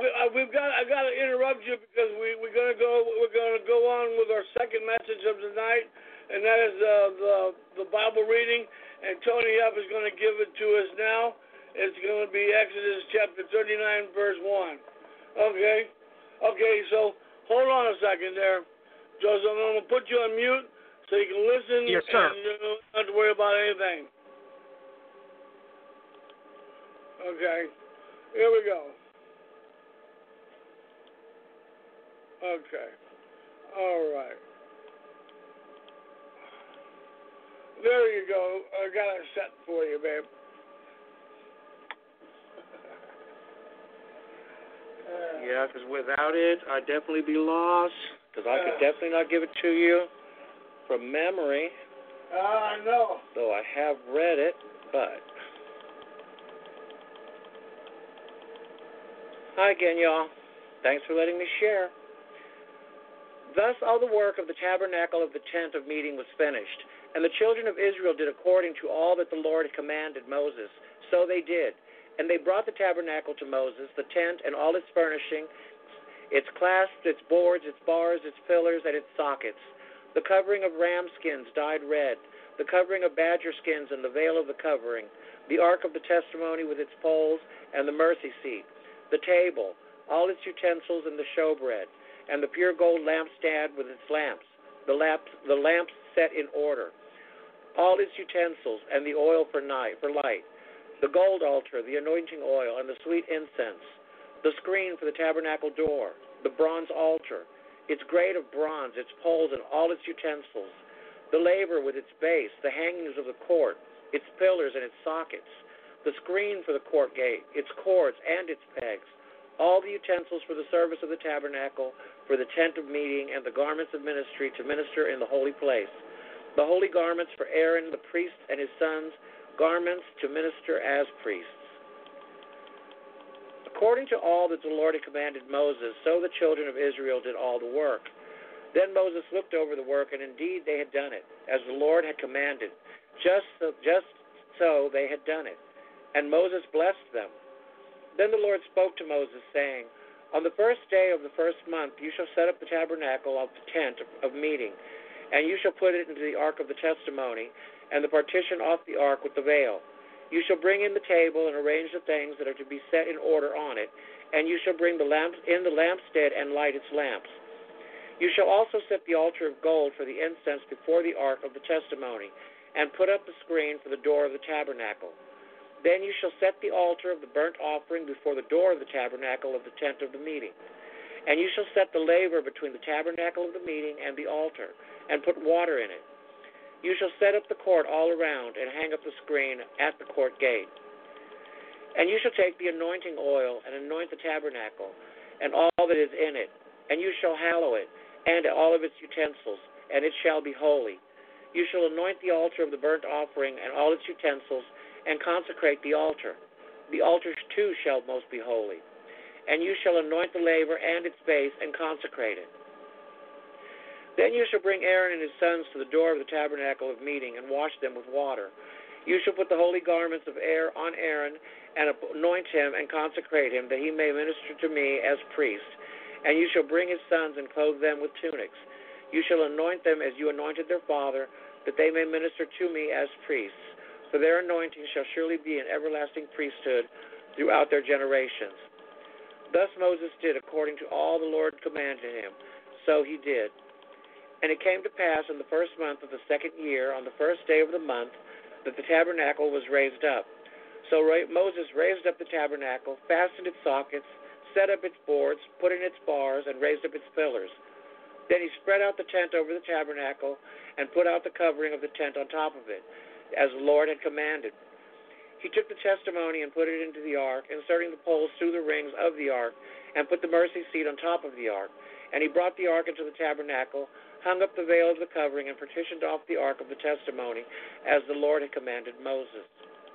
I got to interrupt you, because we're going to go on with our second message of the night, and that is the Bible reading. And Tony Huff is going to give it to us now. It's going to be Exodus chapter 39, verse 1. Okay? Okay, so hold on a second there. Joseph, I'm going to put you on mute so you can listen. Yes, sir. And you don't have to worry about anything. Okay. Here we go. Okay. All right. There you go. I got it set for you, babe. Yeah, because without it, I'd definitely be lost, because I could definitely not give it to you from memory. I know. Though I have read it, but... Hi again, y'all. Thanks for letting me share. Thus all the work of the tabernacle of the tent of meeting was finished, and the children of Israel did according to all that the Lord had commanded Moses. So they did. And they brought the tabernacle to Moses, the tent and all its furnishing, its clasps, its boards, its bars, its pillars, and its sockets, the covering of ram skins dyed red, the covering of badger skins and the veil of the covering, the ark of the testimony with its poles and the mercy seat, the table, all its utensils and the showbread, and the pure gold lampstand with its lamps, the lamps set in order, all its utensils, and the oil for light, the gold altar, the anointing oil, and the sweet incense, the screen for the tabernacle door, the bronze altar, its grate of bronze, its poles, and all its utensils, the laver with its base, the hangings of the court, its pillars and its sockets, the screen for the court gate, its cords and its pegs, all the utensils for the service of the tabernacle, for the tent of meeting, and the garments of ministry to minister in the holy place, the holy garments for Aaron the priest and his sons, garments to minister as priests. According to all that the Lord had commanded Moses, so the children of Israel did all the work. Then Moses looked over the work, and indeed they had done it, as the Lord had commanded. Just so they had done it. And Moses blessed them. Then the Lord spoke to Moses, saying, On the first day of the first month you shall set up the tabernacle of the tent of meeting, and you shall put it into the ark of the testimony, and the partition off the ark with the veil. You shall bring in the table and arrange the things that are to be set in order on it, and you shall bring the lamps in the lampstand and light its lamps. You shall also set the altar of gold for the incense before the ark of the testimony, and put up the screen for the door of the tabernacle. Then you shall set the altar of the burnt offering before the door of the tabernacle of the tent of the meeting. And you shall set the laver between the tabernacle of the meeting and the altar, and put water in it. You shall set up the court all around, and hang up the screen at the court gate. And you shall take the anointing oil, and anoint the tabernacle, and all that is in it. And you shall hallow it, and all of its utensils, and it shall be holy. You shall anoint the altar of the burnt offering, and all its utensils, and consecrate the altar. The altar too shall most be holy. And you shall anoint the laver and its base, and consecrate it. Then you shall bring Aaron and his sons to the door of the tabernacle of meeting, and wash them with water. You shall put the holy garments of on Aaron, and anoint him, and consecrate him, that he may minister to me as priest. And you shall bring his sons, and clothe them with tunics. You shall anoint them as you anointed their father, that they may minister to me as priests. For their anointing shall surely be an everlasting priesthood throughout their generations. Thus Moses did according to all the Lord commanded him. So he did. And it came to pass in the first month of the second year, on the first day of the month, that the tabernacle was raised up. So Moses raised up the tabernacle, fastened its sockets, set up its boards, put in its bars, and raised up its pillars. Then he spread out the tent over the tabernacle, and put out the covering of the tent on top of it, as the Lord had commanded. He took the testimony and put it into the ark, inserting the poles through the rings of the ark, and put the mercy seat on top of the ark. And he brought the ark into the tabernacle, hung up the veil of the covering, and partitioned off the ark of the testimony, as the Lord had commanded Moses.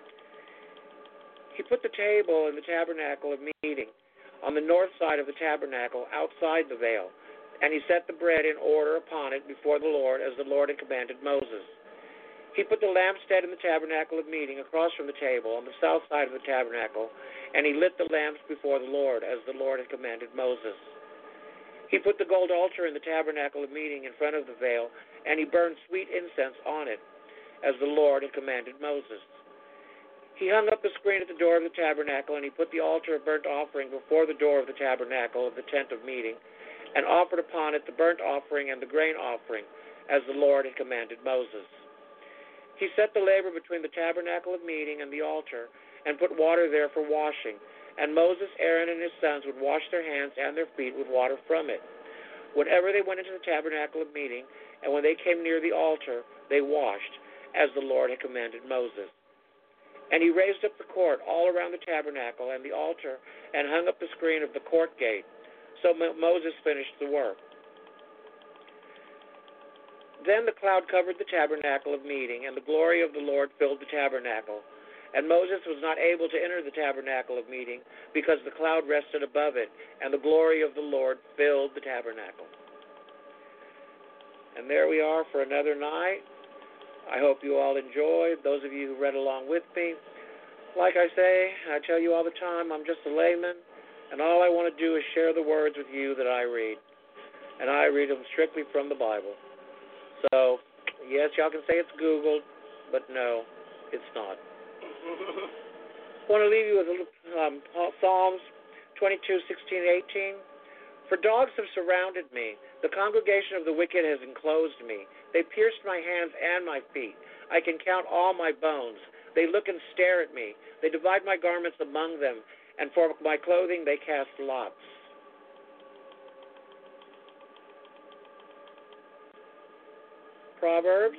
He put the table in the tabernacle of meeting, on the north side of the tabernacle, outside the veil, and he set the bread in order upon it before the Lord, as the Lord had commanded Moses. He put the lampstand in the tabernacle of meeting across from the table on the south side of the tabernacle, and he lit the lamps before the Lord, as the Lord had commanded Moses. He put the gold altar in the tabernacle of meeting in front of the veil, and he burned sweet incense on it, as the Lord had commanded Moses. He hung up the screen at the door of the tabernacle, and he put the altar of burnt offering before the door of the tabernacle of the tent of meeting, and offered upon it the burnt offering and the grain offering, as the Lord had commanded Moses. He set the laver between the tabernacle of meeting and the altar, and put water there for washing. And Moses, Aaron, and his sons would wash their hands and their feet with water from it. Whenever they went into the tabernacle of meeting, and when they came near the altar, they washed, as the Lord had commanded Moses. And he raised up the court all around the tabernacle and the altar, and hung up the screen of the court gate. So Moses finished the work. Then the cloud covered the tabernacle of meeting, and the glory of the Lord filled the tabernacle. And Moses was not able to enter the tabernacle of meeting, because the cloud rested above it, and the glory of the Lord filled the tabernacle. And there we are for another night. I hope you all enjoyed, those of you who read along with me. Like I say, I tell you all the time, I'm just a layman, and all I want to do is share the words with you that I read. And I read them strictly from the Bible. So, yes, y'all can say it's Googled, but no, it's not. I want to leave you with Psalms 22:16-18. For dogs have surrounded me. The congregation of the wicked has enclosed me. They pierced my hands and my feet. I can count all my bones. They look and stare at me. They divide my garments among them, and for my clothing they cast lots. Proverbs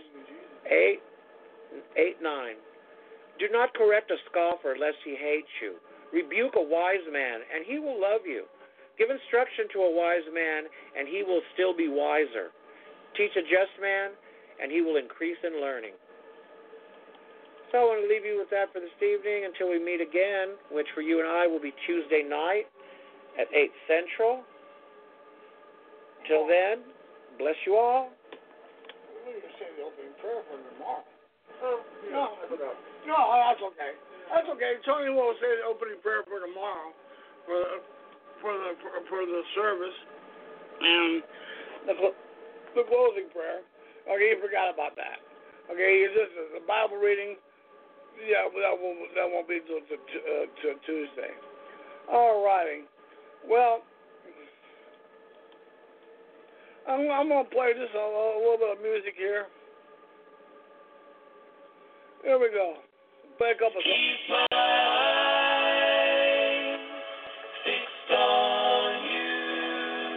8:9. Do not correct a scoffer lest he hates you. Rebuke a wise man, and he will love you. Give instruction to a wise man, and he will still be wiser. Teach a just man, and he will increase in learning. So I want to leave you with that for this evening until we meet again, which for you and I will be Tuesday night at 8 Central. Till then, bless you all. We're going to say the opening prayer for tomorrow. No, that's okay. That's okay. Tony will say the opening prayer for tomorrow for the service and the closing prayer. Okay, you forgot about that. Okay, this is the Bible reading. Yeah, that won't be till Tuesday. All righty. Well, I'm gonna play just a little bit of music here. Here we go. Play a couple of songs. Keep my eyes fixed on you.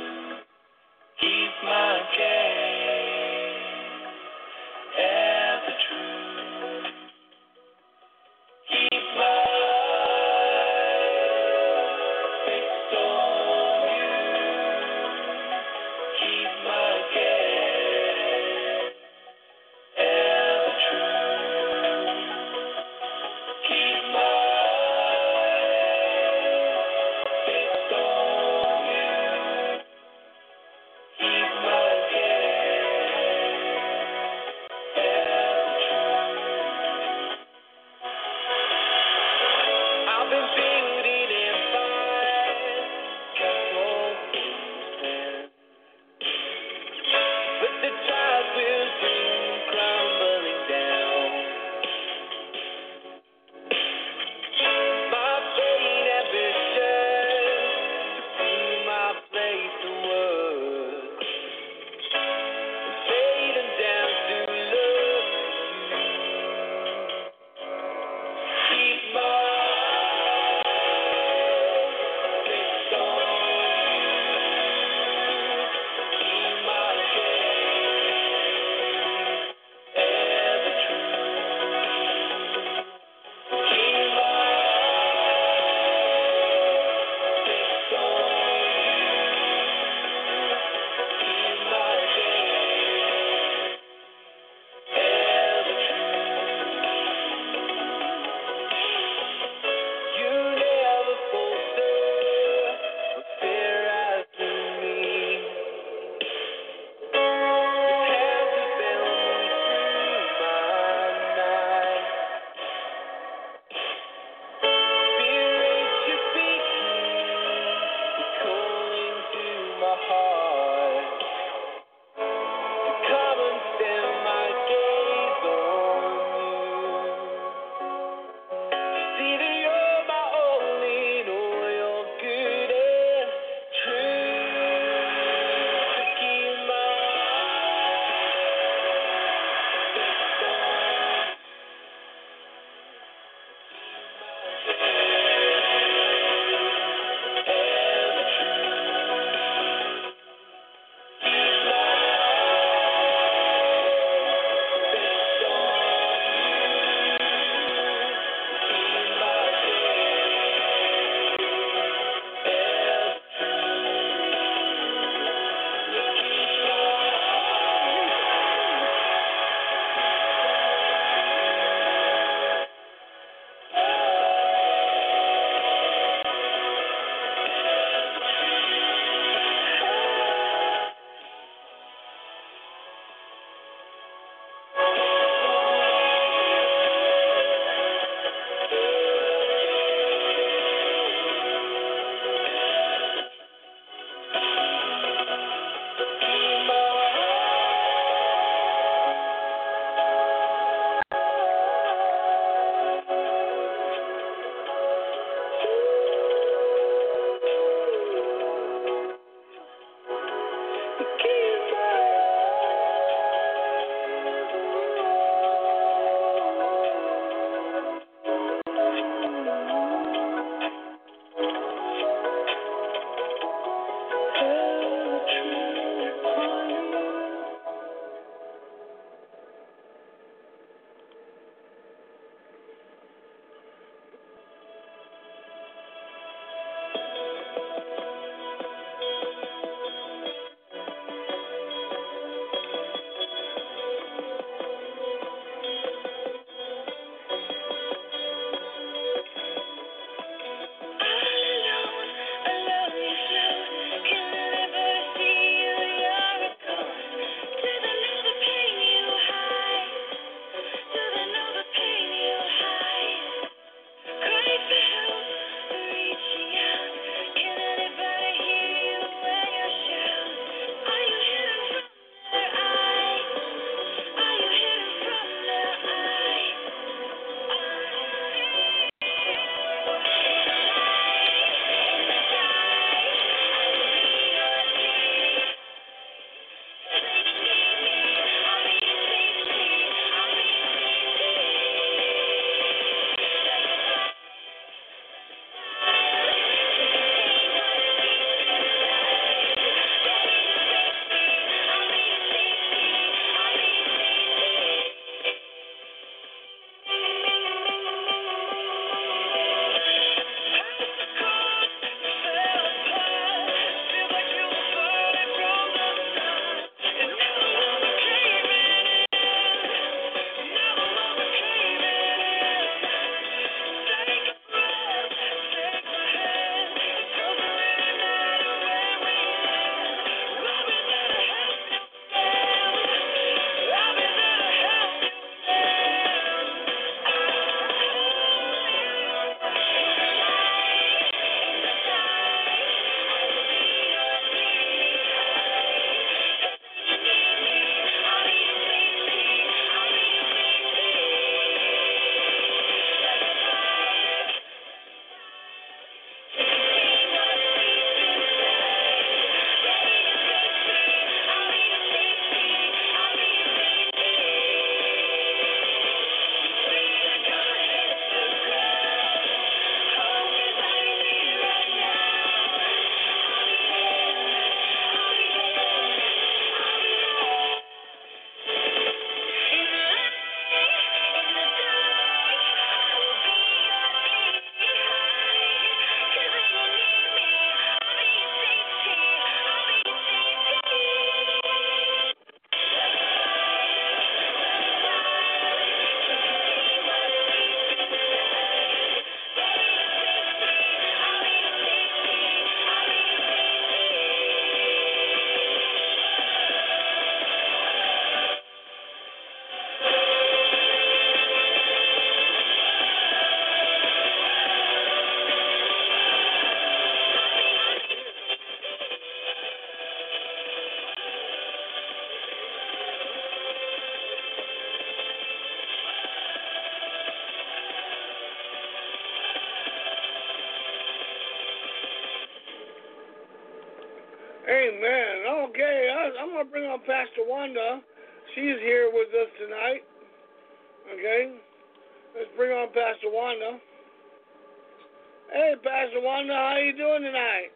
Amen. Okay, I'm going to bring on Pastor Wanda. She's here with us tonight. Okay, let's bring on Pastor Wanda. Hey, Pastor Wanda, how you doing tonight?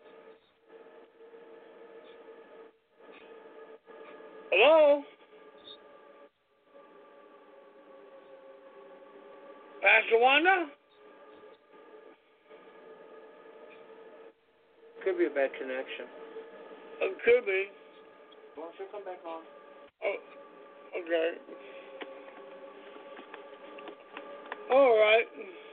Hello? Pastor Wanda? Could be a bad connection. It could be. Well, she'll come back on. Oh, okay. All right.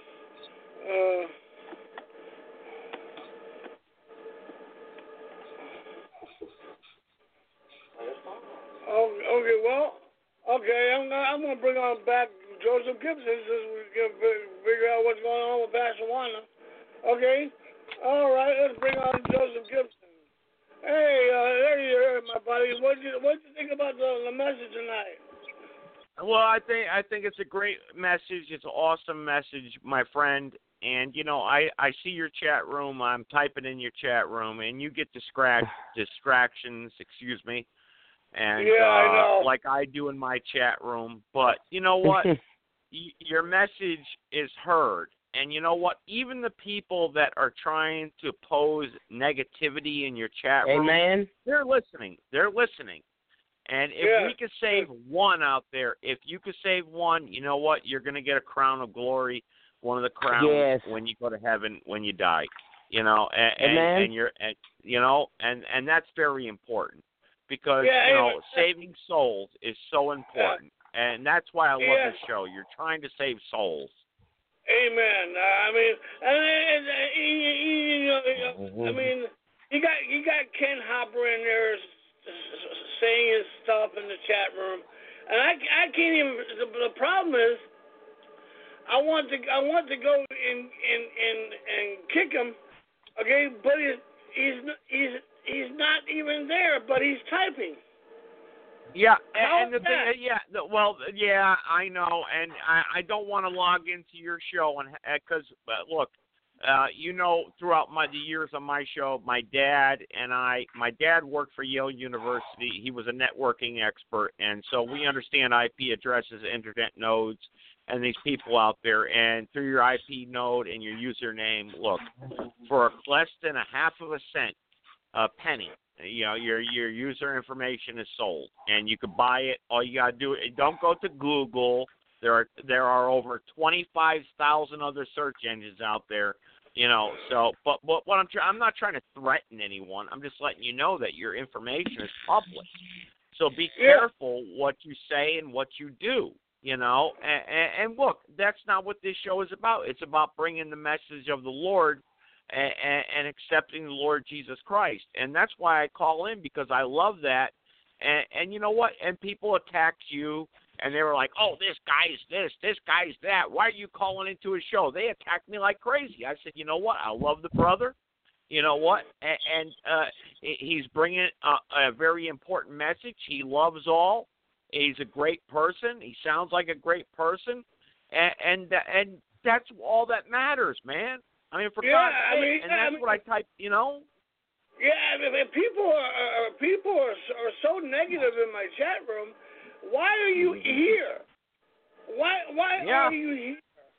Okay, well, I'm gonna bring on back Joseph Gibson so we can figure out what's going on with Pastor Wanda. Okay. All right, let's bring on Joseph Gibson. Hey, there you are, my buddy. What did you think about the message tonight? Well, I think it's a great message. It's an awesome message, my friend. And I see your chat room. I'm typing in your chat room, and you get distractions. Excuse me. And yeah, I know. like I do in my chat room. But you know what? Your message is heard. And you know what? Even the people that are trying to pose negativity in your chat room, Amen. They're listening. And if we could save one out there, if you could save one, you know what? You're going to get a crown of glory, one of the crowns when you go to heaven when you die. And you're, and that's very important because saving souls is so important, and that's why I love this show. You're trying to save souls. Amen. You got Ken Hopper in there saying his stuff in the chat room, and I can't even. The problem is, I want to go and kick him, okay? But he's not even there, but he's typing. Yeah, and the thing, I know, and I don't want to log into your show, and because look, throughout the years on my show, my dad worked for Yale University. He was a networking expert, and so we understand IP addresses, internet nodes, and these people out there. And through your IP node and your username, look, for less than a half of a cent, a penny, your user information is sold, and you can buy it. All you gotta do, don't go to Google. There are over 25,000 other search engines out there. So but what I'm not trying to threaten anyone. I'm just letting you know that your information is public. So be careful what you say and what you do. And look, that's not what this show is about. It's about bringing the message of the Lord and accepting the Lord Jesus Christ. And that's why I call in, because I love that. And you know what? And people attack you, and they were like, oh, this guy's this guy's that. Why are you calling into his show? They attacked me like crazy. I said, you know what? I love the brother. You know what? And he's bringing a very important message. He loves all. He's a great person. He sounds like a great person. And that's all that matters, man. I mean, for God's sake, and that's what I type, Yeah, people are so negative in my chat room. Why are you here? Why are you here?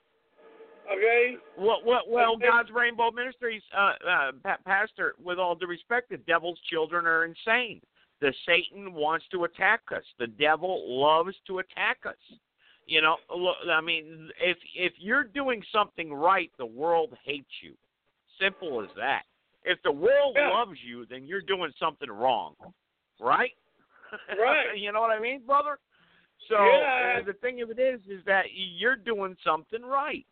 Okay. Well, God's Rainbow Ministries, Pastor, with all due respect, the devil's children are insane. Satan wants to attack us. The devil loves to attack us. Look, I mean, if you're doing something right, the world hates you. Simple as that. If the world loves you, then you're doing something wrong, right? Right. You know what I mean, brother? So the thing of it is that you're doing something right.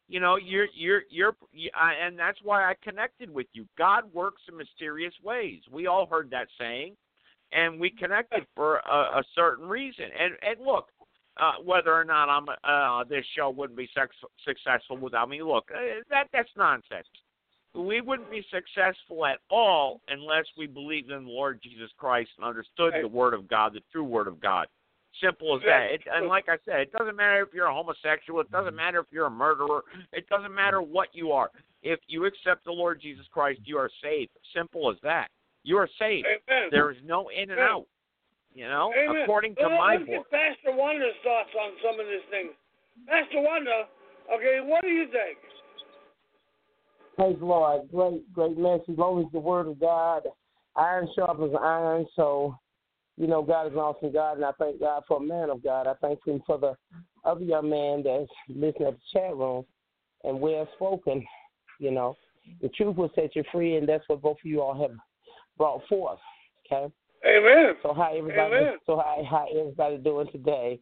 And that's why I connected with you. God works in mysterious ways. We all heard that saying, and we connected for a certain reason. And look. Whether or not this show wouldn't be successful without me, look, that's nonsense. We wouldn't be successful at all unless we believed in the Lord Jesus Christ and understood the Word of God, the true Word of God. Simple as that. And like I said, it doesn't matter if you're a homosexual. It doesn't matter if you're a murderer. It doesn't matter what you are. If you accept the Lord Jesus Christ, you are saved. Simple as that. You are saved. Amen. There is no in and out. Amen. According to my let's book. get Pastor Wonder's thoughts on some of these things. Pastor Wonder, okay, what do you think? Praise the Lord. Great message. Always the word of God. Iron sharpens iron. So, God is an awesome God, and I thank God for a man of God. I thank him for the other young man that's listening at the chat room and well spoken. The truth will set you free, and that's what both of you all have brought forth. Okay. Amen. So how everybody doing today?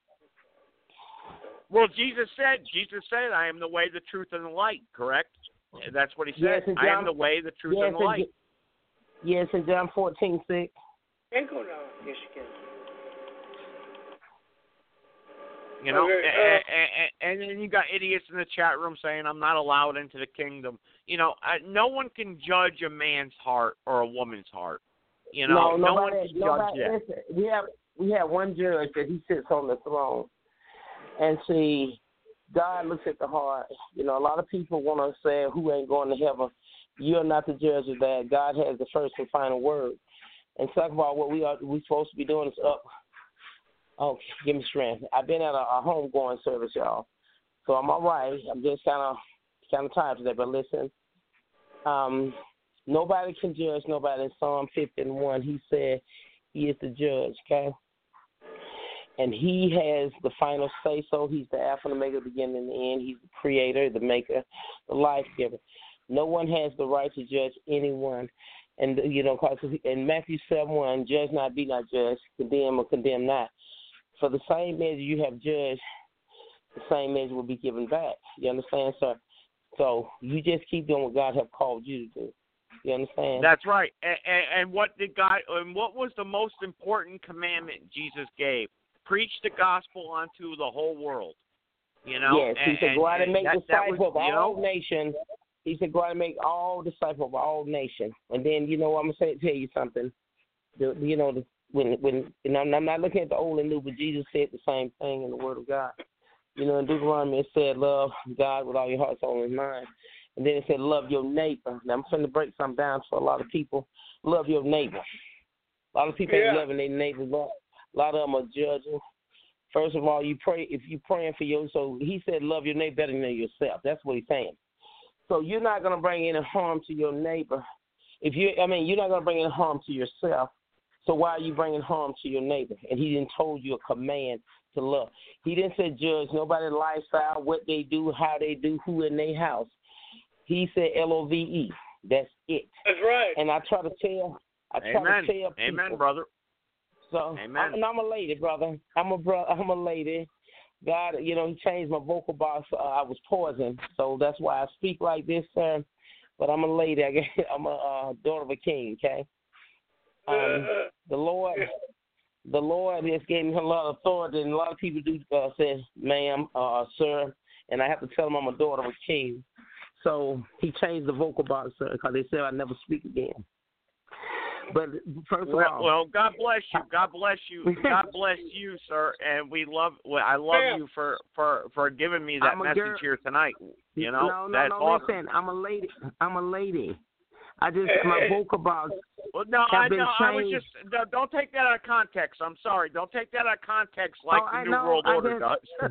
Well, Jesus said, I am the way, the truth, and the light, correct? That's what he said. Yes, I am the way, the truth, and the light. Yes, in John 14:6. Can't go now. Yes, you can. Okay, And then you got idiots in the chat room saying, I'm not allowed into the kingdom. No one can judge a man's heart or a woman's heart. No one can judge that. Listen, we have one judge that he sits on the throne. And see, God looks at the heart. A lot of people want to say who ain't going to heaven. You're not the judge of that. God has the first and final word. And talk about what we're supposed to be doing is up. Oh, give me strength. I've been at a homegoing service, y'all. So I'm all right. I'm just kind of tired today. But listen, nobody can judge nobody. In Psalm 51, he said he is the judge, okay? And he has the final say-so. He's the Alpha and Omega, the beginning and the end. He's the creator, the maker, the life giver. No one has the right to judge anyone. And, because in Matthew 7:1, judge not, be not judged, condemn or condemn not. For the same measure you have judged, the same measure will be given back. You understand, sir? So you just keep doing what God has called you to do. You understand? That's right. And what did God? And what was the most important commandment Jesus gave? Preach the gospel unto the whole world. Yes, he said, go out and make disciples of all nations. He said, go out and make all disciples of all nations. And then, I'm going to tell you something. When I'm not looking at the old and new, but Jesus said the same thing in the Word of God. In Deuteronomy it said, love God with all your heart, soul, and mind. And then it said, love your neighbor. Now I'm trying to break something down for a lot of people. Love your neighbor. A lot of people ain't loving their neighbors. A lot of them are judging. First of all, you pray if you're praying for you. So he said, love your neighbor better than yourself. That's what he's saying. So you're not going to bring any harm to your neighbor. You're not going to bring any harm to yourself. So why are you bringing harm to your neighbor? And he didn't told you a command to love. He didn't say judge nobody's lifestyle, what they do, how they do, who in their house. He said LOVE. That's it. That's right. And I try to tell people. Amen, brother. So amen. I'm a lady, brother. I'm a lady. God, he changed my vocal box. I was poisoned, so that's why I speak like this, sir. But I'm a lady. I'm a daughter of a king. Okay. The Lord has gave me a lot of authority, and a lot of people do say, "Ma'am, sir," and I have to tell them I'm a daughter of a king. So he changed the vocal box, sir, because they said I never speak again. But first of all, well, God bless you. God bless you. God bless you, sir. And I love you for giving me that message here tonight. No, that's awesome. Listen, I'm a lady. I just my vocal box. Well, no, I was just don't take that out of context. I'm sorry. Don't take that out of context like the New World Order does.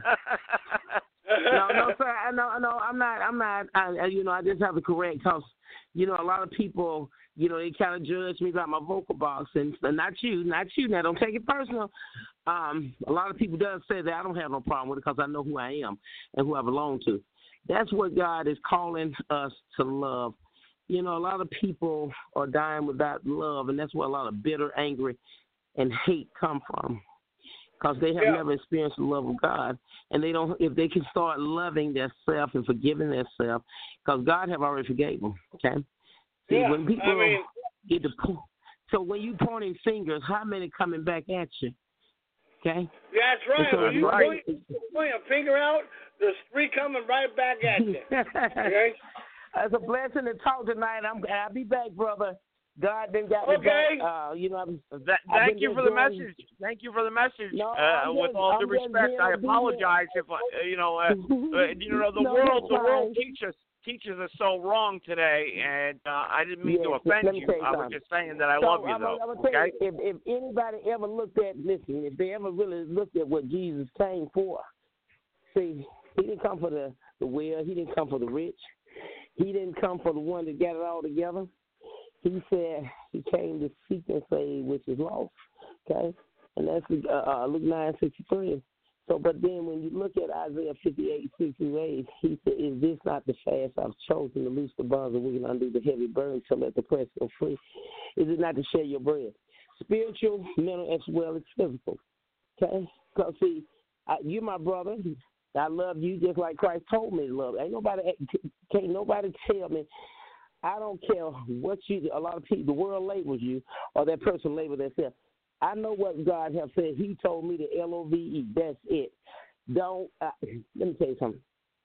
No, sir. No, I'm not. I just have to correct because, a lot of people, they kind of judge me about my vocal box, and not you. Now, don't take it personal. A lot of people does say that I don't have no problem with it because I know who I am and who I belong to. That's what God is calling us to love. A lot of people are dying without love, and that's where a lot of bitter, angry, and hate come from. Because they have never experienced the love of God, and they don't. If they can start loving themselves and forgiving themselves, because God have already forgave them. Okay. See, when people get the so when you pointing fingers, how many coming back at you? Okay. Yeah, that's right. So when you point a finger out, there's three coming right back at you. Okay. It's a blessing to talk tonight. I'll be back, brother. God then got me back. Thank you for the message. Thank you for the message. With all due respect, I apologize if the world teaches teachers are so wrong today, and I didn't mean to offend you. I was just saying that I love you, though. I'm gonna tell you, if anybody ever looked at, listen, if they ever really looked at what Jesus came for, see, he didn't come for the well, he didn't come for the rich, he didn't come for the one that got it all together. He said he came to seek and save which is lost, okay? And that's Luke 9:63. So, but then when you look at Isaiah 58:6-8, he said, "Is this not the fast I've chosen to loose the bonds of wicked and undo the heavy burden to let the oppressed go free? Is it not to share your bread?" Spiritual, mental, as well as physical. Okay? Because, see, you're my brother. I love you just like Christ told me to love. Can't nobody tell me. I don't care what a lot of people, the world labels you, or that person labels themselves. I know what God has said. He told me the LOVE. That's it. Let me tell you something.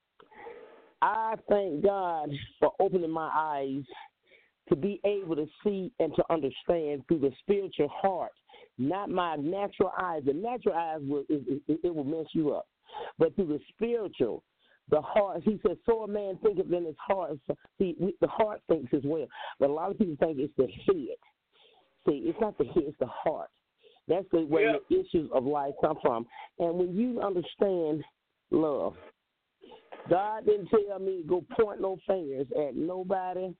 I thank God for opening my eyes to be able to see and to understand through the spiritual heart, not my natural eyes. The natural eyes will mess you up, but through the spiritual. The heart, he says, so a man thinketh in his heart. See, the heart thinks as well. But a lot of people think it's the head. See, it's not the head, it's the heart. That's where the issues of life come from. And when you understand love, God didn't tell me to go point no fingers at nobody.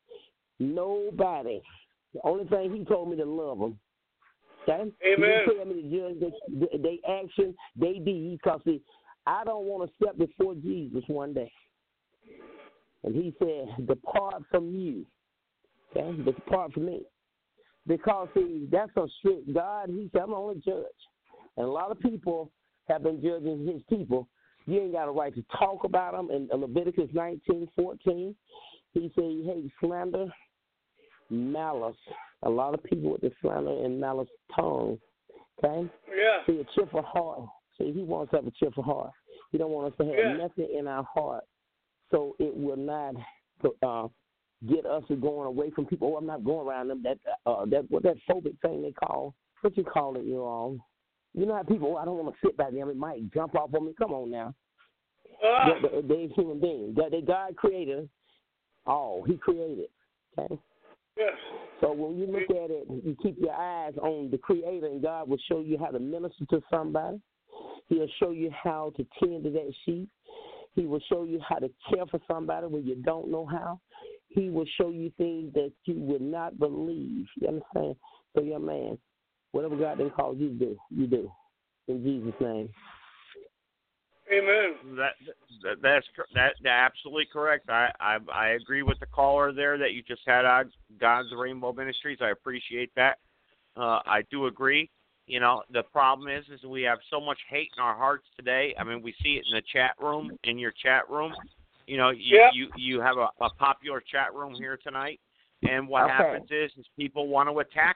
The only thing he told me to love them. Okay? Amen. He didn't tell me to judge their action, their deeds, because I don't want to step before Jesus one day. And he said, depart from you. Okay? Depart from me. Because, see, that's a strict God. He said, I'm the only judge. And a lot of people have been judging his people. You ain't got a right to talk about them. In Leviticus 19:14, he said he hates slander, malice. A lot of people with the slander and malice tongue. Okay? Yeah. See, a cheerful heart. See, he wants to have a cheerful heart. He don't want us to have nothing in our heart, so it will not get us going away from people. Oh, I'm not going around them. That phobic thing they call. What you call it, you all? You know how people, I don't want to sit by them. It might jump off on me. Come on now. They're human beings. They God created all. He created. Okay. Yes. So when you look at it, you keep your eyes on the Creator, and God will show you how to minister to somebody. He'll show you how to tend to that sheep. He will show you how to care for somebody when you don't know how. He will show you things that you would not believe. You understand? So, young man, whatever God didn't call you to do, you do. In Jesus' name. Amen. That's absolutely correct. I agree with the caller there that you just had on God's Rainbow Ministries. I appreciate that. I do agree. You know, the problem is we have so much hate in our hearts today. I mean, we see it in the chat room, in your chat room. You know, you have a popular chat room here tonight, and what happens is people want to attack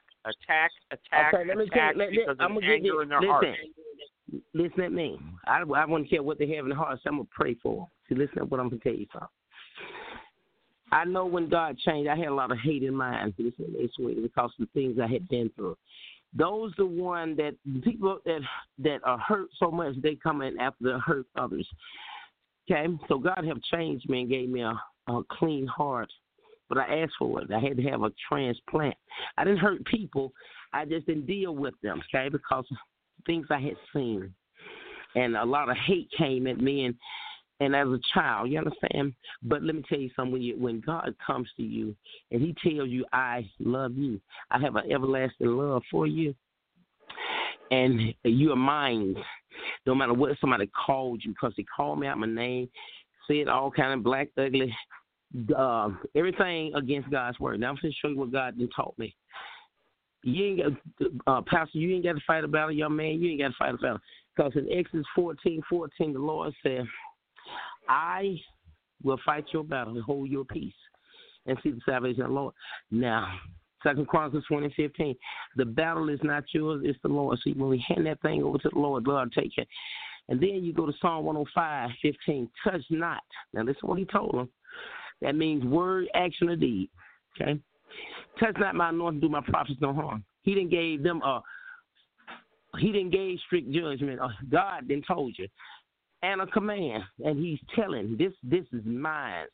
because of anger in their hearts. Listen at me. I wouldn't care what they have in their hearts. I'm going to pray for them. See, listen to what I'm going to tell you, son. I know when God changed, I had a lot of hate in mind. Listen, because of the things I had been through. Those the one that people that are hurt so much, they come in after they hurt others. Okay, so God have changed me and gave me a clean heart, but I asked for it. I had to have a transplant. I didn't hurt people. I just didn't deal with them, okay, because of things I had seen. And a lot of hate came at me, and as a child, you understand? But let me tell you something. When God comes to you and he tells you, I love you, I have an everlasting love for you, and you are mine, no matter what somebody called you, because they called me out my name, said all kind of black, ugly, everything against God's word. Now I'm going to show you what God done taught me. You ain't got, Pastor, you ain't got to fight a battle, young man. You ain't got to fight a battle. Because in Exodus 14:14, the Lord said, I will fight your battle and hold your peace and see the salvation of the Lord. Now, 2 Chronicles 20:15, the battle is not yours, it's the Lord. See, when we hand that thing over to the Lord, Lord, take it. And then you go to Psalm 105:15, touch not. Now, this is what he told them. That means word, action, or deed. Okay? Touch not my anointing, do my prophets no harm. He didn't give them he didn't give strict judgment. God then told you. And a command. And he's telling, this is mine.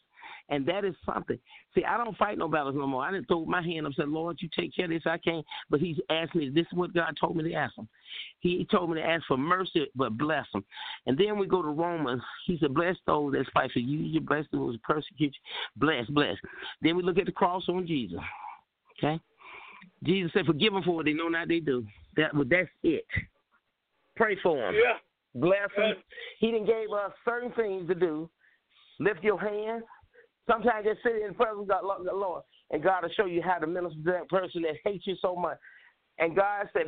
And that is something. See, I don't fight no battles no more. I didn't throw my hand up and said, Lord, you take care of this. I can't. But he's asked me, this is what God told me to ask him. He told me to ask for mercy, but bless him. And then we go to Romans. He said, bless those that fight for you. You bless those who persecute you. Bless. Then we look at the cross on Jesus. Okay? Jesus said, forgive them for what they know not they do. That's it. Pray for them. Yeah. Bless them. He done gave us certain things to do. Lift your hands. Sometimes just sit in the presence of the Lord, and God will show you how to minister to that person that hates you so much. And God said,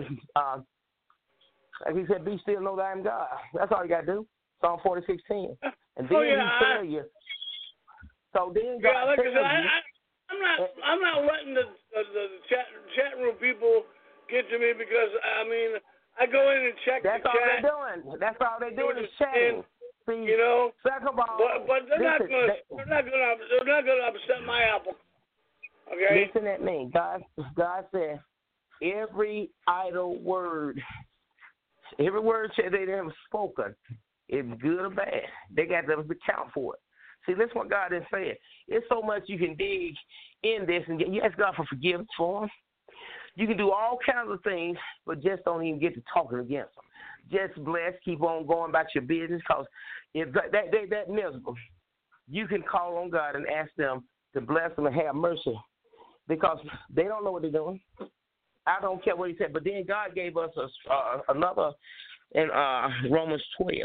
he said, be still, know that I am God. That's all you got to do. Psalm 46:10. And then he tell you. So then God like tells I said, I'm not letting the chat room people get to me because, I mean, I go in and check That's the all chat. they're doing. That's all they're doing is chatting. See, you know, second of all, but they're not gonna upset my apple. Okay. Listen at me. God said every idle word, every word they have spoken, is good or bad. They got to account for it. See, listen what God has said. It's so much you can dig in this and you ask God for forgiveness for them. You can do all kinds of things, but just don't even get to talking against them. Just bless, keep on going about your business, because if that miserable, you can call on God and ask them to bless them and have mercy, because they don't know what they're doing. I don't care what he said, but then God gave us another in Romans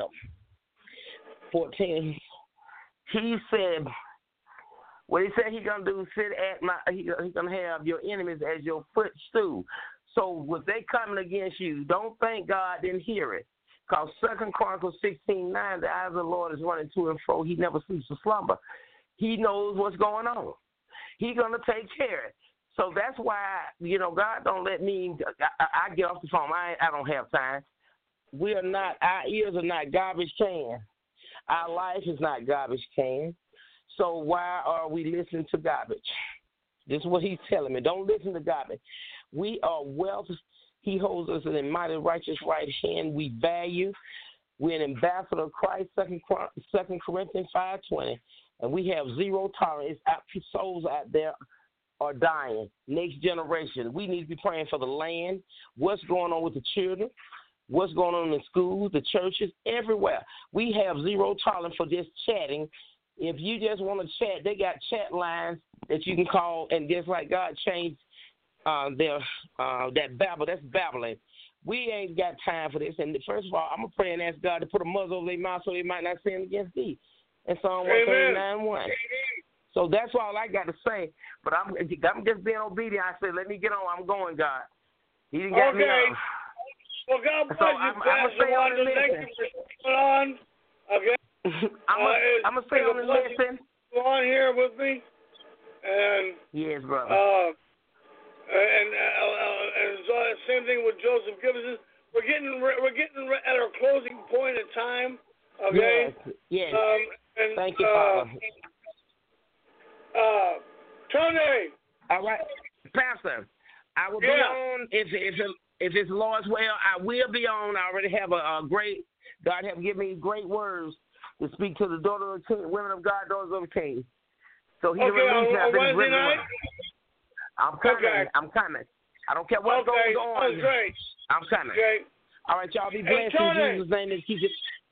12:14. He said, what he said he's going to do, he's going to have your enemies as your footstool. So when they coming against you, don't think God didn't hear it. Because 2 Chronicles 16:9, the eyes of the Lord is running to and fro. He never sleeps or slumber. He knows what's going on. He's going to take care of it. So that's why, God don't let me, I get off the phone. I don't have time. Our ears are not garbage can. Our life is not garbage can. So why are we listening to garbage? This is what he's telling me. Don't listen to garbage. We are wealth. He holds us in a mighty righteous right hand. We value. We're an ambassador of Christ, 2 Corinthians 5:20. And we have zero tolerance. Our souls out there are dying. Next generation. We need to be praying for the land. What's going on with the children? What's going on in the schools, the churches, everywhere. We have zero tolerance for just chatting. If you just want to chat, they got chat lines that you can call, and just like God changed that babble, that's babbling. We ain't got time for this. And first of all, I'm going to pray and ask God to put a muzzle over their mouth so they might not sin against thee. And Psalm 139:1. So that's all I got to say. But I'm just being obedient. I said, let me get on. I'm going, God. He didn't get me on. Well, God bless you, Pastor Wanda. Thank you for coming on. Okay. I'm going to stay on and listen. Go on here with me. And yes, brother. And so same thing with Joseph Gibson. We're getting at our closing point of time. Okay. Yes. And, thank you, Father. Tony. All right, Pastor. I will be on if it's the Lord's will. I will be on. I already have a great. God have given me great words to speak to the daughter of the king, women of God, daughters of the king. So he released on Wednesday night. I'm coming. I'm coming. I don't care what goes on. That's great. I'm coming. Okay. All right, y'all be blessed in Jesus' name and keep it.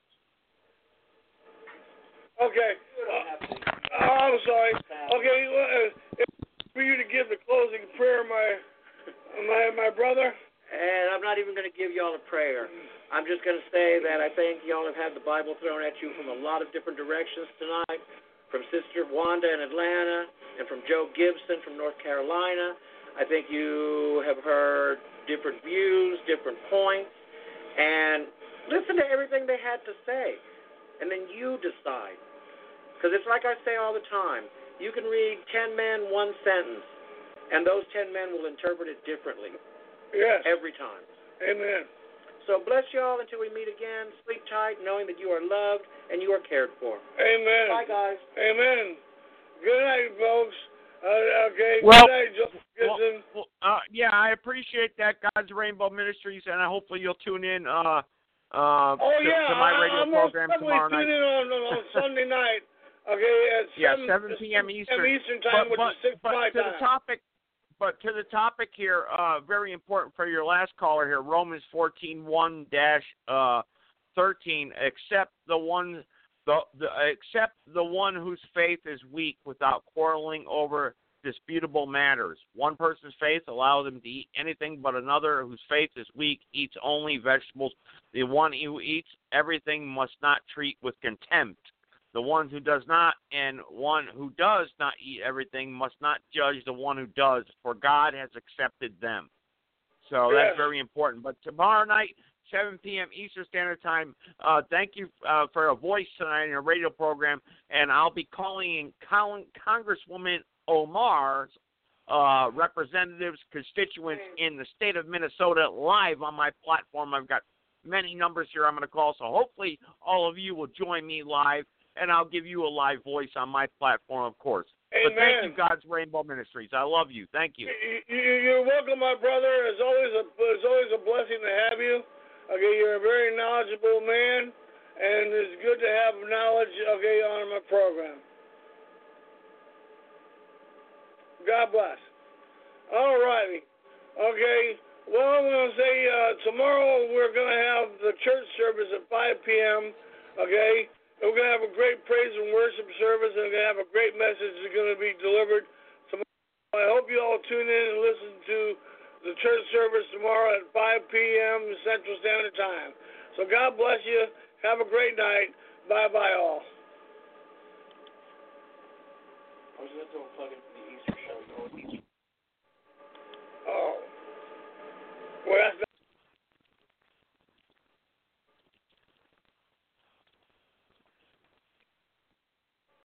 Okay. I'm sorry. Okay, for you to give the closing prayer, my brother. And I'm not even going to give y'all a prayer. I'm just going to say that I think y'all have had the Bible thrown at you from a lot of different directions tonight, from Sister Wanda in Atlanta and from Joe Gibson from North Carolina. I think you have heard different views, different points, and listen to everything they had to say, and then you decide. Because it's like I say all the time, you can read 10 men, one sentence, and those 10 men will interpret it differently. Yes. Every time. Amen. So bless y'all until we meet again. Sleep tight, knowing that you are loved and you are cared for. Amen. Bye, guys. Amen. Good night, folks. Okay. Well, good night, Joe Gibson. Yeah, I appreciate that, God's Rainbow Ministries, and hopefully you'll tune in to my radio program tomorrow night. Tune in on Sunday night. Okay, at 7 p.m. Eastern. Eastern time, which is 6 my time. But to the topic here, very important for your last caller here, Romans 14:1-13. Except the one whose faith is weak, without quarreling over disputable matters. One person's faith allows him to eat anything, but another whose faith is weak eats only vegetables. The one who eats everything must not treat with contempt the one who does not, and one who does not eat everything must not judge the one who does, for God has accepted them. So that's very important. But tomorrow night, 7 p.m. Eastern Standard Time, thank you for a voice tonight in your radio program, and I'll be calling Congresswoman Omar's representatives, constituents in the state of Minnesota live on my platform. I've got many numbers here I'm going to call, so hopefully all of you will join me live, and I'll give you a live voice on my platform, of course. Amen. But thank you, God's Rainbow Ministries. I love you. Thank you. You're welcome, my brother. It's always a blessing to have you. Okay, you're a very knowledgeable man, and it's good to have knowledge, okay, on my program. God bless. All righty. Okay, well, I'm going to say tomorrow we're going to have the church service at 5 p.m., okay? We're going to have a great praise and worship service, and we're going to have a great message that's going to be delivered tomorrow. I hope you all tune in and listen to the church service tomorrow at 5 p.m. Central Standard Time. So God bless you. Have a great night. Bye-bye all. I was going to plug in for the